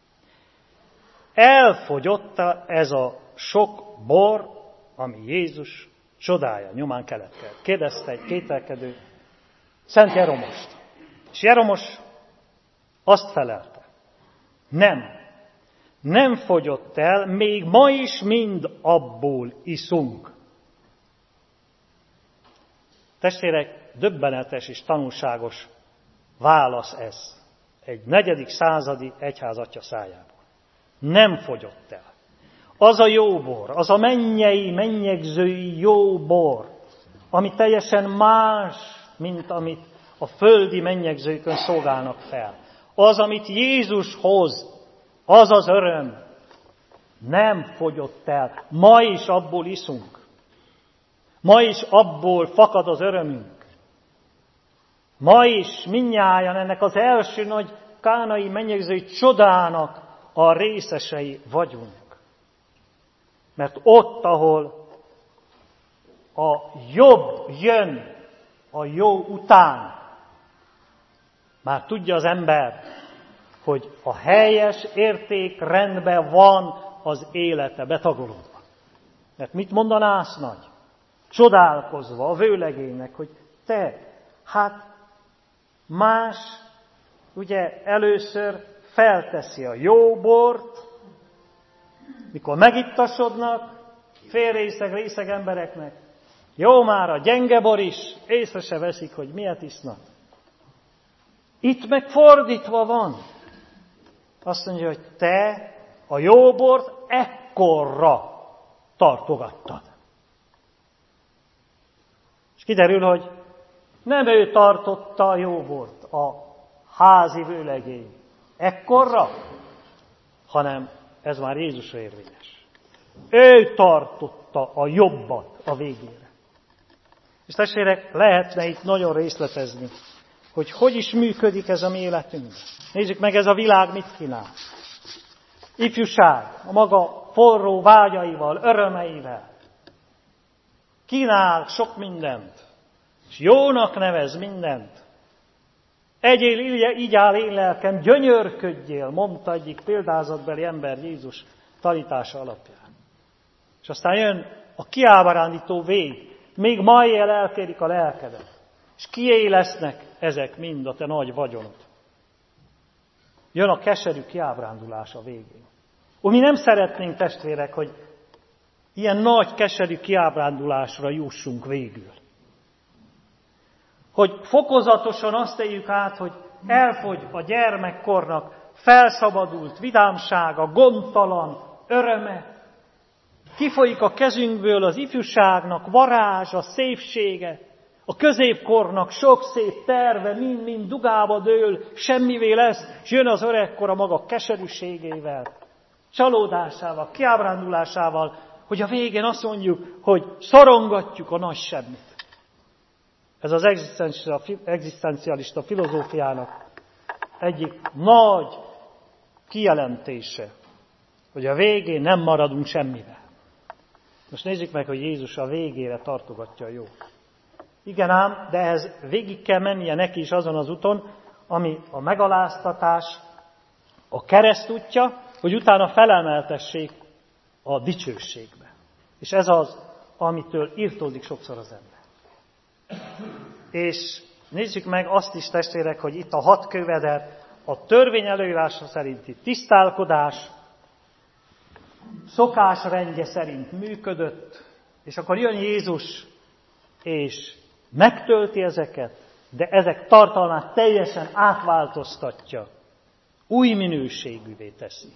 A: Elfogyott ez a sok bor, ami Jézus csodája nyomán keletkezett. Kérdezte egy kételkedő Szent Jeromost. És Jeromos azt felelte. Nem. Nem fogyott el, még ma is mind abból iszunk. Testvérek, döbbenetes és tanulságos válasz ez. Egy negyedik századi egyházatja szájából. Nem fogyott el. Az a jó bor, az a mennyei, mennyegzői jó bor, ami teljesen más, mint amit a földi mennyegzőkön szolgálnak fel. Az, amit Jézus hoz, az az öröm, nem fogyott el. Ma is abból iszunk. Ma is abból fakad az örömünk. Ma is mindnyájan ennek az első nagy kánai mennyegzői csodának a részesei vagyunk. Mert ott, ahol a jobb jön a jó után, már tudja az ember, hogy a helyes értékrendben van az élete betagolódva. Mert mit mondanász nagy? Csodálkozva a vőlegénynek, hogy te, hát más, ugye először felteszi a jó bort, mikor megittasodnak, félrészeg, részeg embereknek. Jó már a gyenge bor is, észre se veszik, hogy miért isznak. Itt meg fordítva van. Azt mondja, hogy te a jó bort ekkorra tartogattad. És kiderül, hogy nem ő tartotta a jó bort, a házi vőlegény ekkorra, hanem ez már Jézusra érvényes. Ő tartotta a jobbat a végére. És testvérek, lehetne itt nagyon részletezni, hogy hogy is működik ez a mi életünkben. Nézzük meg, ez a világ mit kínál. Ifjúság, a maga forró vágyaival, örömeivel. Kínál sok mindent, és jónak nevez mindent. Egyél, így áll én lelkem, gyönyörködjél, mondta egyik példázatbeli ember Jézus tanítása alapján. És aztán jön a kiábrándító vég. Még ma éjjel elkérik a lelkedet. És kié lesznek ezek mind a te nagy vagyonod. Jön a keserű kiábrándulás a végén. Ó, mi nem szeretnénk, testvérek, hogy ilyen nagy keserű kiábrándulásra jussunk végül. Hogy fokozatosan azt éljük át, hogy elfogy a gyermekkornak felszabadult vidámsága, gondtalan öröme. Kifolyik a kezünkből az ifjúságnak varázsa, szépsége, A középkornak sok szép terve, mind-mind dugába dől, semmivé lesz, és jön az öregkor a maga keserűségével, csalódásával, kiábrándulásával, hogy a végén azt mondjuk, hogy szorongatjuk a nagy semmit. Ez az egzisztencialista filozófiának egyik nagy kijelentése, hogy a végén nem maradunk semmivel. Most nézzük meg, hogy Jézus a végére tartogatja a jót. Igen ám, de ehhez végig kell mennie neki is azon az úton, ami a megaláztatás, a kereszt útja, hogy utána felemeltessék a dicsőségbe. És ez az, amitől irtózik sokszor az ember. És nézzük meg azt is, testvérek, hogy itt a hat kövedet, a törvény előírása szerinti tisztálkodás, szokásrendje szerint működött, és akkor jön Jézus, és megtölti ezeket, de ezek tartalmát teljesen átváltoztatja, új minőségűvé teszi.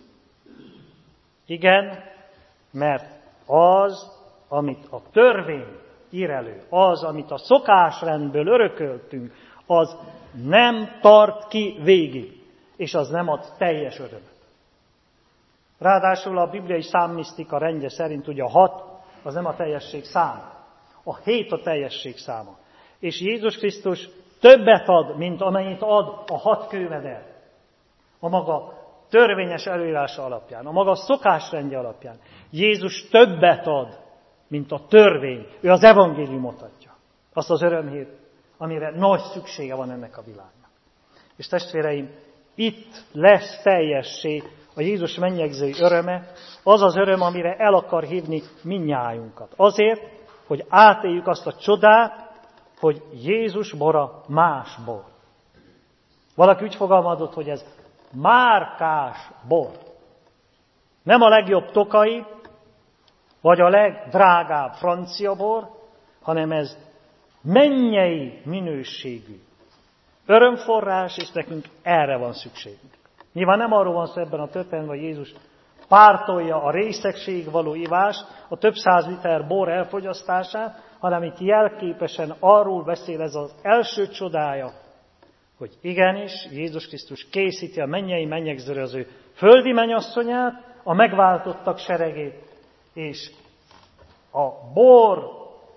A: Igen, mert az, amit a törvény ír elő, az, amit a szokásrendből örököltünk, az nem tart ki végig, és az nem ad teljes örömet. Ráadásul a bibliai számmisztika rendje szerint ugye a hat, az nem a teljesség száma. A hét a teljesség száma. És Jézus Krisztus többet ad, mint amennyit ad a hat kővedel. A maga törvényes előírása alapján, a maga szokásrendje alapján. Jézus többet ad, mint a törvény. Ő az evangéliumot adja. Azt az örömhírt, amire nagy szüksége van ennek a világnak. És testvéreim, itt lesz teljessé a Jézus mennyegzői öröme, az az öröm, amire el akar hívni mindnyájunkat. Azért, hogy átéljük azt a csodát, hogy Jézus bora más bor. Valaki úgy fogalmazott, hogy ez márkás bor. Nem a legjobb tokai, vagy a legdrágább francia bor, hanem ez mennyei minőségű örömforrás, és nekünk erre van szükségünk. Nyilván nem arról van szó ebben a történetben, hogy Jézus pártolja a részegség való ivást, a több száz liter bor elfogyasztását, hanem itt jelképesen arról beszél ez az első csodája, hogy igenis Jézus Krisztus készíti a mennyei mennyegzőre az ő földi mennyasszonyát, a megváltottak seregét, és a bor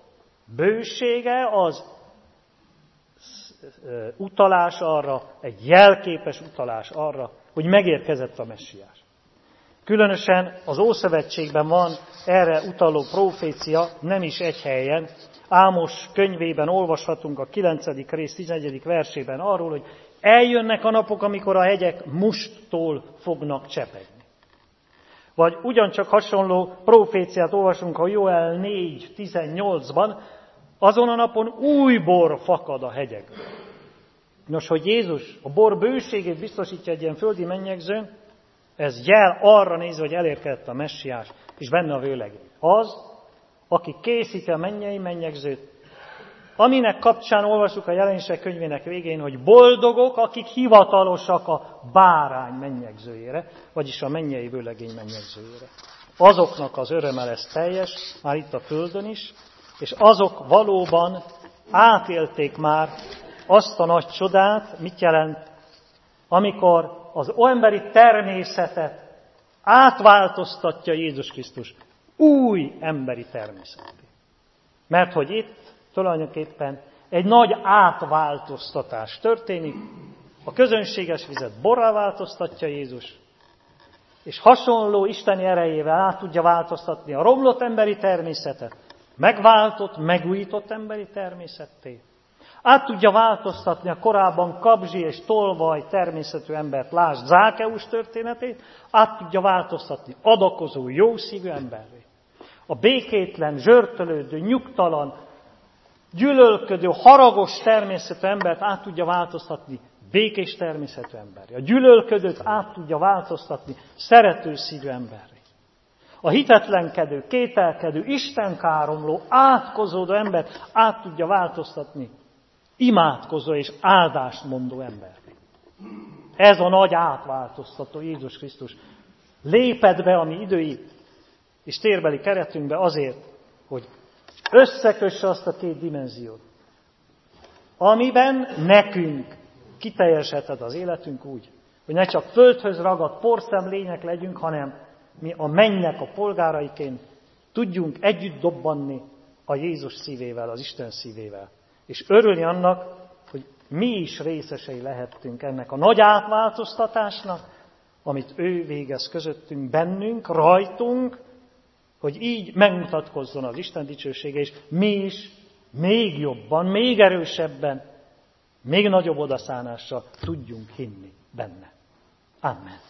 A: bősége az utalás arra, egy jelképes utalás arra, hogy megérkezett a Messiás. Különösen az Ószövetségben van erre utaló profécia, nem is egy helyen. Ámos könyvében olvashatunk a kilencedik rész tizenegyedik versében arról, hogy eljönnek a napok, amikor a hegyek musttól fognak csepegni. Vagy ugyancsak hasonló proféciát olvasunk a Jóel négy tizennyolcban, azon a napon új bor fakad a hegyekből. Nos, hogy Jézus a bor bőségét biztosítja egy ilyen földi mennyegzőn, ez jel arra nézve, hogy elérkezett a Messiás, és benne a vőlegény. Az, aki készíti a mennyei mennyegzőt, aminek kapcsán olvasjuk a Jelenések könyvének végén, hogy boldogok, akik hivatalosak a bárány mennyegzőjére, vagyis a mennyei vőlegény mennyegzőjére. Azoknak az öröme lesz teljes, már itt a földön is, és azok valóban átélték már azt a nagy csodát, mit jelent, amikor az emberi természetet átváltoztatja Jézus Krisztus új emberi természeté. Mert hogy itt tulajdonképpen egy nagy átváltoztatás történik, a közönséges vizet borrá változtatja Jézus, és hasonló isteni erejével át tudja változtatni a romlott emberi természetet, megváltott, megújított emberi természetté. Át tudja változtatni a korábban kabzsi és tolvaj természetű embert, lásd Zákeus történetét, át tudja változtatni adakozó, jószívű emberré. A békétlen, zsörtölődő, nyugtalan, gyűlölködő, haragos természetű embert át tudja változtatni békés természetű emberré. A gyűlölködőt át tudja változtatni szerető szívű emberré. A hitetlenkedő, kételkedő, istenkáromló, átkozódó embert át tudja változtatni imádkozó és áldást mondó emberré. Ez a nagy átváltoztató Jézus Krisztus lépett be a mi idői és térbeli keretünkbe azért, hogy összekösse azt a két dimenziót. amiben nekünk kiteljesedhet az életünk úgy, hogy ne csak földhöz ragadt porszemlények legyünk, hanem mi a mennynek a polgáraiként tudjunk együtt dobbanni a Jézus szívével, az Isten szívével. És örülni annak, hogy mi is részesei lehettünk ennek a nagy átváltoztatásnak, amit ő végez közöttünk, bennünk, rajtunk, hogy így megmutatkozzon az Isten dicsősége, és mi is még jobban, még erősebben, még nagyobb odaszánással tudjunk hinni benne. Amen.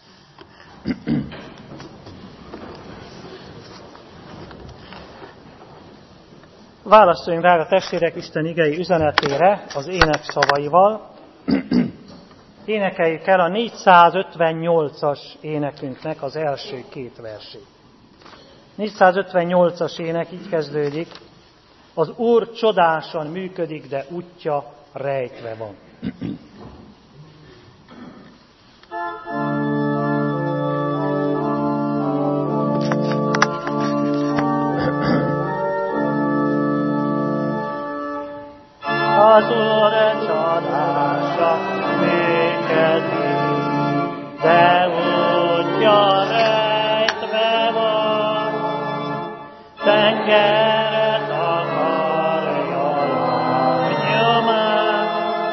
A: Válaszoljunk, drága testvérek, Isten igei üzenetére az ének szavaival. Énekeljük el a négyszázötvennyolcas énekünknek az első két versét. négyszázötvennyolcas ének így kezdődik: az Úr csodásan működik, de útja rejtve van. Az Úr csodásan működik, de útja rejtve van. Tengeret akarja nyomás.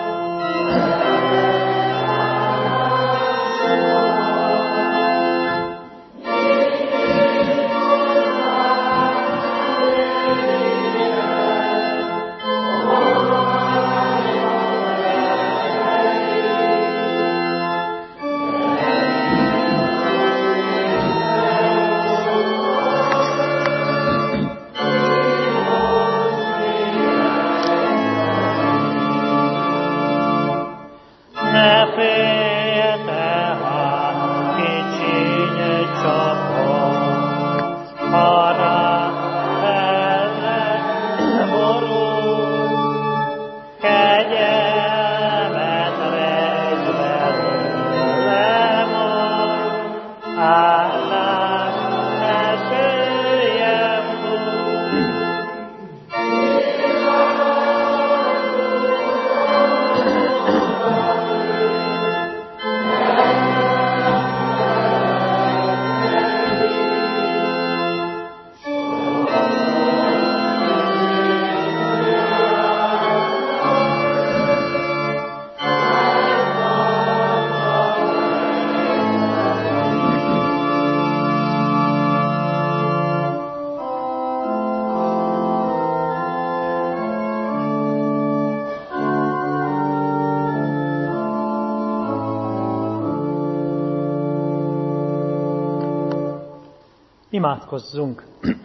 A: Imádkozzunk!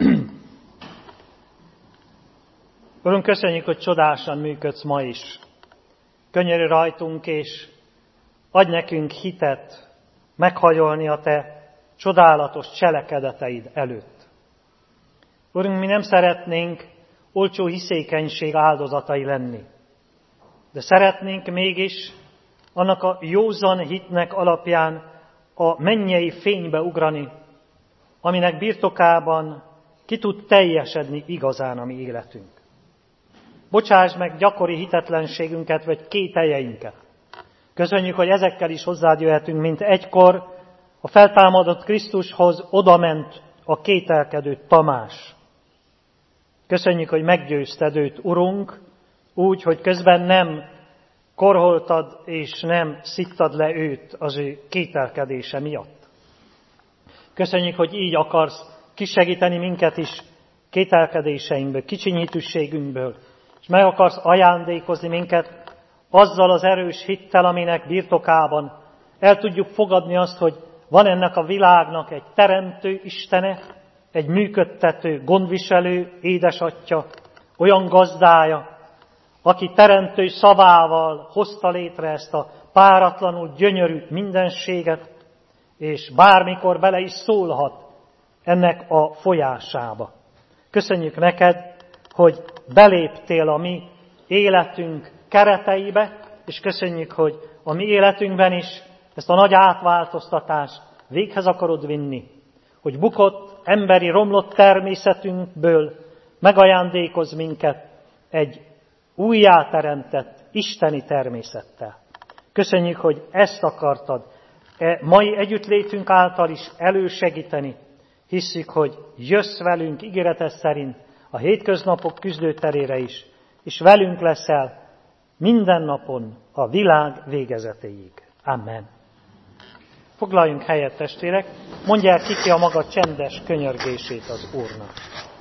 A: Urunk, köszönjük, hogy csodásan működsz ma is. Könyörű rajtunk, és adj nekünk hitet meghajolni a Te csodálatos cselekedeteid előtt. Urunk, mi nem szeretnénk olcsó hiszékenység áldozatai lenni, de szeretnénk mégis annak a józan hitnek alapján a mennyei fénybe ugrani, aminek birtokában ki tud teljesedni igazán a mi életünk. Bocsáss meg gyakori hitetlenségünket, vagy kételjeinket. Köszönjük, hogy ezekkel is hozzád jöhetünk, mint egykor a feltámadott Krisztushoz odament a kételkedő Tamás. Köszönjük, hogy meggyőzted őt, Urunk, úgy, hogy közben nem korholtad és nem szittad le őt az ő kételkedése miatt. Köszönjük, hogy így akarsz kisegíteni minket is kételkedéseinkből, kicsinyítőségünkből, és meg akarsz ajándékozni minket azzal az erős hittel, aminek birtokában el tudjuk fogadni azt, hogy van ennek a világnak egy teremtő Istene, egy működtető, gondviselő édesatya, olyan gazdája, aki teremtő szavával hozta létre ezt a páratlanul gyönyörű mindenséget, és bármikor bele is szólhat ennek a folyásába. Köszönjük neked, hogy beléptél a mi életünk kereteibe, és köszönjük, hogy a mi életünkben is ezt a nagy átváltoztatást véghez akarod vinni, hogy bukott, emberi, romlott természetünkből megajándékoz minket egy újjáteremtett, isteni természettel. Köszönjük, hogy ezt akartad e mai együttlétünk által is elősegíteni. Hisszük, hogy jössz velünk ígéreted szerint a hétköznapok küzdőterére is, és velünk leszel minden napon a világ végezetéig. Amen. Foglaljunk helyet, testvérek, mondják ki ki a maga csendes könyörgését az Úrnak.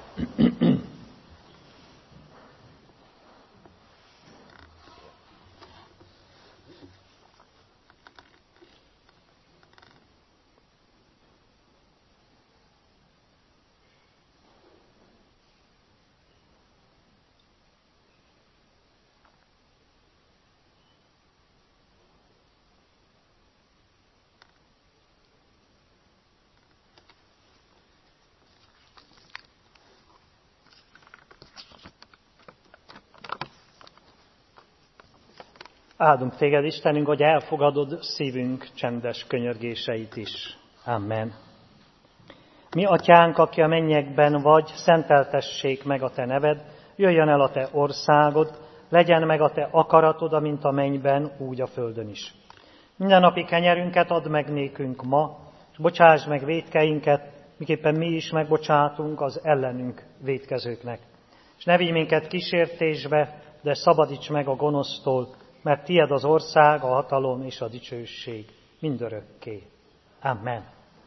A: Áldunk téged, Istenünk, hogy elfogadod szívünk csendes könyörgéseit is. Amen. Mi, atyánk, aki a mennyekben vagy, szenteltessék meg a te neved, jöjjön el a te országod, legyen meg a te akaratod, amint a mennyben, úgy a földön is. Mindennapi kenyerünket add meg nékünk ma, és bocsáss meg vétkeinket, miképpen mi is megbocsátunk az ellenünk vétkezőknek. És ne vigy minket kísértésbe, de szabadíts meg a gonosztól, mert tied az ország, a hatalom és a dicsőség mindörökké. Amen.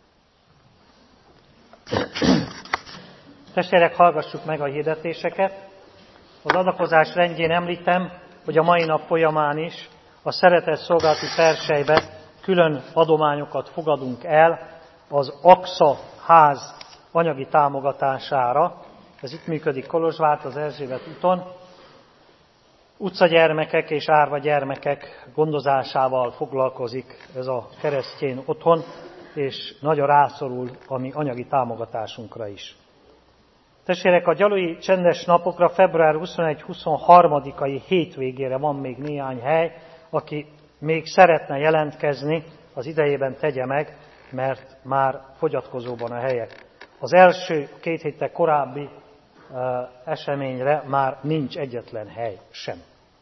A: Testvérek, hallgassuk meg a hirdetéseket. Az adakozás rendjén említem, hogy a mai nap folyamán is a szeretett szolgálati persejbe külön adományokat fogadunk el az Aksa ház anyagi támogatására. Ez itt működik Kolozsvárt, az Erzsébet úton. Utcagyermekek és árva gyermekek gondozásával foglalkozik ez a keresztény otthon, és nagyon rászorul a mi anyagi támogatásunkra is. Testvérek, a gyalui csendes napokra február huszonegy-huszonharmadikai hétvégére van még néhány hely, aki még szeretne jelentkezni, az idejében tegye meg, mert már fogyatkozóban a helyek. Az első két héttel korábbi uh, eseményre már nincs egyetlen hely sem.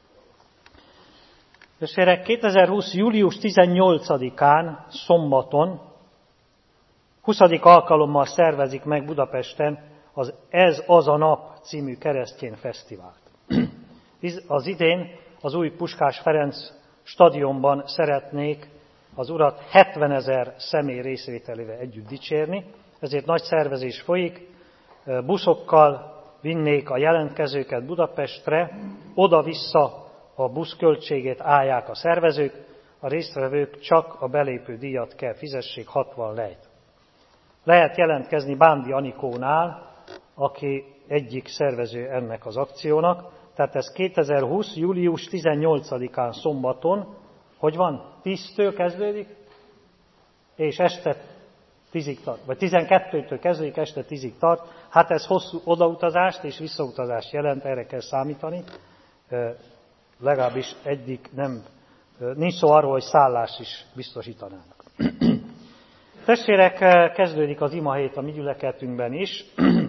A: Testvérek, kétezer-húsz. július tizennyolcadikán, szombaton, huszadik alkalommal szervezik meg Budapesten az Ez az a nap című keresztény fesztivált. Az idén az új Puskás Ferenc stadionban szeretnék az Urat hetvenezer személy részvételével együtt dicsérni, ezért nagy szervezés folyik, buszokkal vinnék a jelentkezőket Budapestre, oda-vissza a busz költségét állják a szervezők, a résztvevők csak a belépő díjat kell fizessék, hatvan lejt. Lehet jelentkezni Bándi Anikónál, aki egyik szervező ennek az akciónak, tehát ez kétezer-húsz. július tizennyolcadikán szombaton, hogy van, tíztől kezdődik, és este tízig tart, vagy tizenkettőtől kezdődik, este tízig tart, hát ez hosszú odautazást és visszautazást jelent, erre kell számítani, legalábbis eddig nem, nincs szó arról, hogy szállást is biztosítanának. Testvérek, kezdődik az imahét a mi gyülekezetünkben is.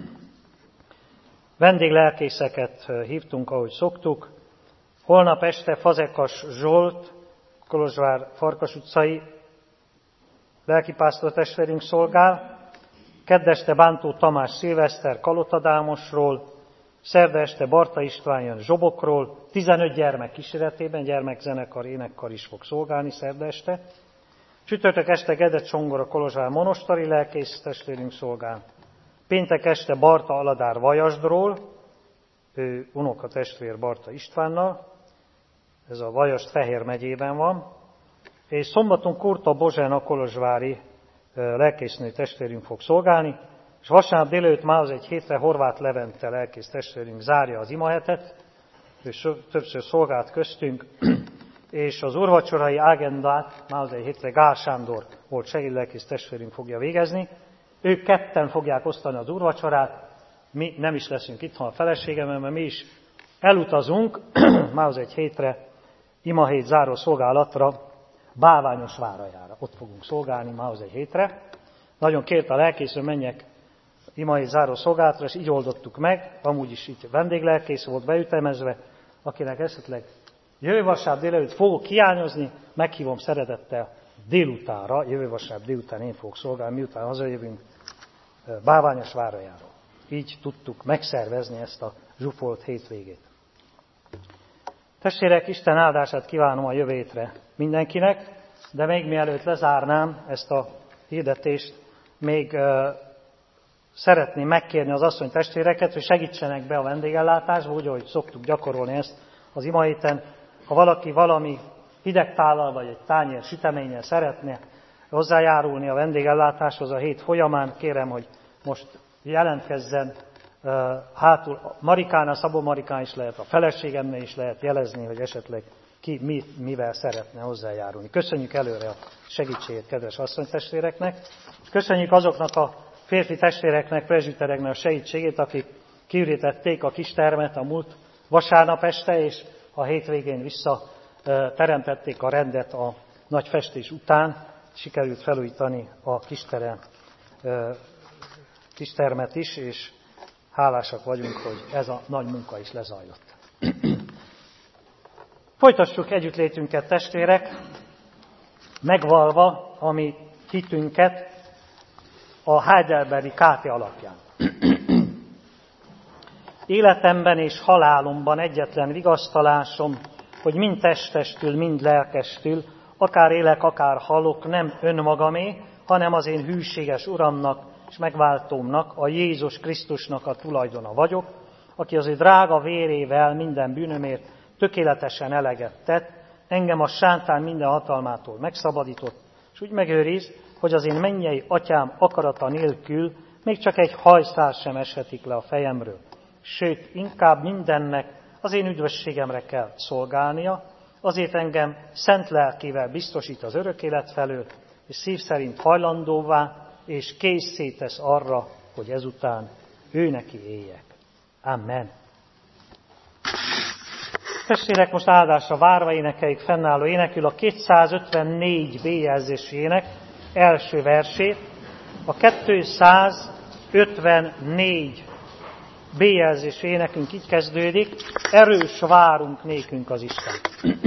A: Vendéglelkészeket hívtunk, ahogy szoktuk. Holnap este Fazekas Zsolt, Kolozsvár Farkas utcai lelkipásztor testvérünk szolgál. Kedd este Bántó Tamás Szilveszter Kalottadámosról, szerda este Barta István jön Zsobokról, tizenöt gyermek kíséretében, gyermekzenekar, énekkar is fog szolgálni szerda este. Csütörtök este Gede Csongor, Kolozsvár monostari lelkész testvérünk szolgál. Péntek este Barta Aladár Vajasdról, ő unoka testvér Barta Istvánnal, ez a Vajasd Fehér megyében van, és szombaton Kurta Bozsán, a kolozsvári lelkésznő testvérünk fog szolgálni, és vasárnap délelőtt már az egy hétre Horváth Levente lelkész testvérünk zárja az imahetet, ő többször szolgált köztünk, és az úrvacsorai ágendát már az egy hétre Gál Sándor volt segédlelkész testvérünk fogja végezni. Ők ketten fogják osztani az úrvacsorát, mi nem is leszünk itthon a feleségemmel, mert mi is elutazunk már az egy hétre imahét záró szolgálatra Bálványos várajára. Ott fogunk szolgálni már az egy hétre. Nagyon kért a lelkész, hogy menjek imahét záró szolgálatra, és így oldottuk meg, amúgy is itt vendéglelkész volt beütemezve, akinek esetleg Jövő vasárnap délelőtt fogok kiányozni, meghívom szeretettel délutánra, jövő vasárnap délután én fogok szolgálni, miután hazajövünk Bálványosvárjáról. Így tudtuk megszervezni ezt a zsúfolt hétvégét. Testvérek, Isten áldását kívánom a jövő hétre mindenkinek, de még mielőtt lezárnám ezt a hirdetést, még uh, szeretném megkérni az asszony testvéreket, hogy segítsenek be a vendégellátásba, úgy, ahogy szoktuk gyakorolni ezt az ima héten. Ha valaki valami hidegtállal vagy egy tányér süteménnyel szeretne hozzájárulni a vendégellátáshoz a hét folyamán, kérem, hogy most jelentkezzen. Hátul Marikánál, Szabó Marikán is lehet, a feleségemnél is lehet jelezni, hogy esetleg ki mit, mivel szeretne hozzájárulni. Köszönjük előre a segítségét kedves asszonytestvéreknek. Köszönjük azoknak a férfi testvéreknek, prezsütereknek a segítségét, akik kiürítették a kis termet a múlt vasárnap este, és a hétvégén visszateremtették a rendet a nagy festés után. Sikerült felújítani a kisterem, kistermet is, és hálásak vagyunk, hogy ez a nagy munka is lezajlott. Folytassuk együttlétünket, testvérek, megvalva a mi hitünket a Heidelbergi ká té alapján. Életemben és halálomban egyetlen vigasztalásom, hogy mind testestül, mind lelkestül, akár élek, akár halok, nem önmagamé, hanem az én hűséges Uramnak és megváltómnak, a Jézus Krisztusnak a tulajdona vagyok, aki az ő drága vérével minden bűnömért tökéletesen eleget tett, engem a sántán minden hatalmától megszabadított, és úgy megőriz, hogy az én mennyei atyám akarata nélkül még csak egy hajszál sem eshetik le a fejemről. Sőt, inkább mindennek az én üdvösségemre kell szolgálnia, azért engem szent lelkével biztosít az örök élet felől, és szív szerint hajlandóvá, és készé tesz arra, hogy ezután ő neki éljek. Amen. Testvérek, most áldásra várva énekeljük fennálló énekül a kétszázötvennégy B jelzésű ének első versét. A kétszázötvennégy B jelzésű énekünk így kezdődik: erős várunk nékünk az Isten.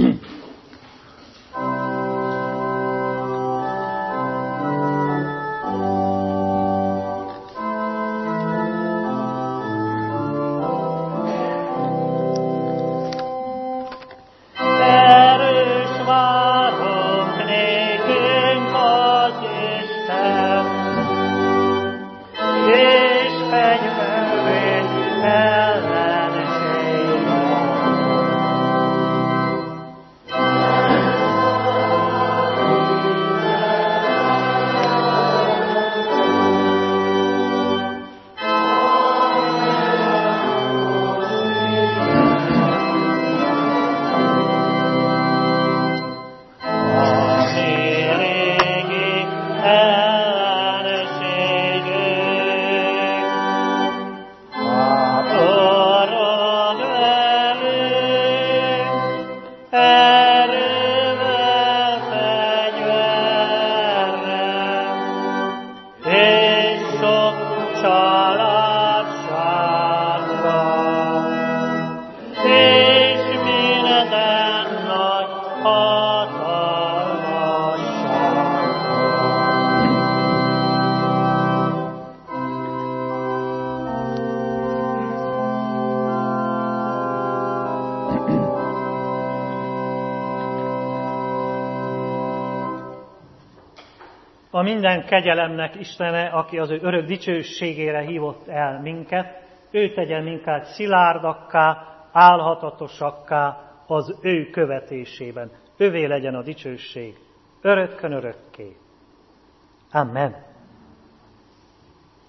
A: A minden kegyelemnek Istene, aki az ő örök dicsőségére hívott el minket, ő tegye minket szilárdakká, álhatatosakká az ő követésében. Övé legyen a dicsőség, örökkön örökké. Amen.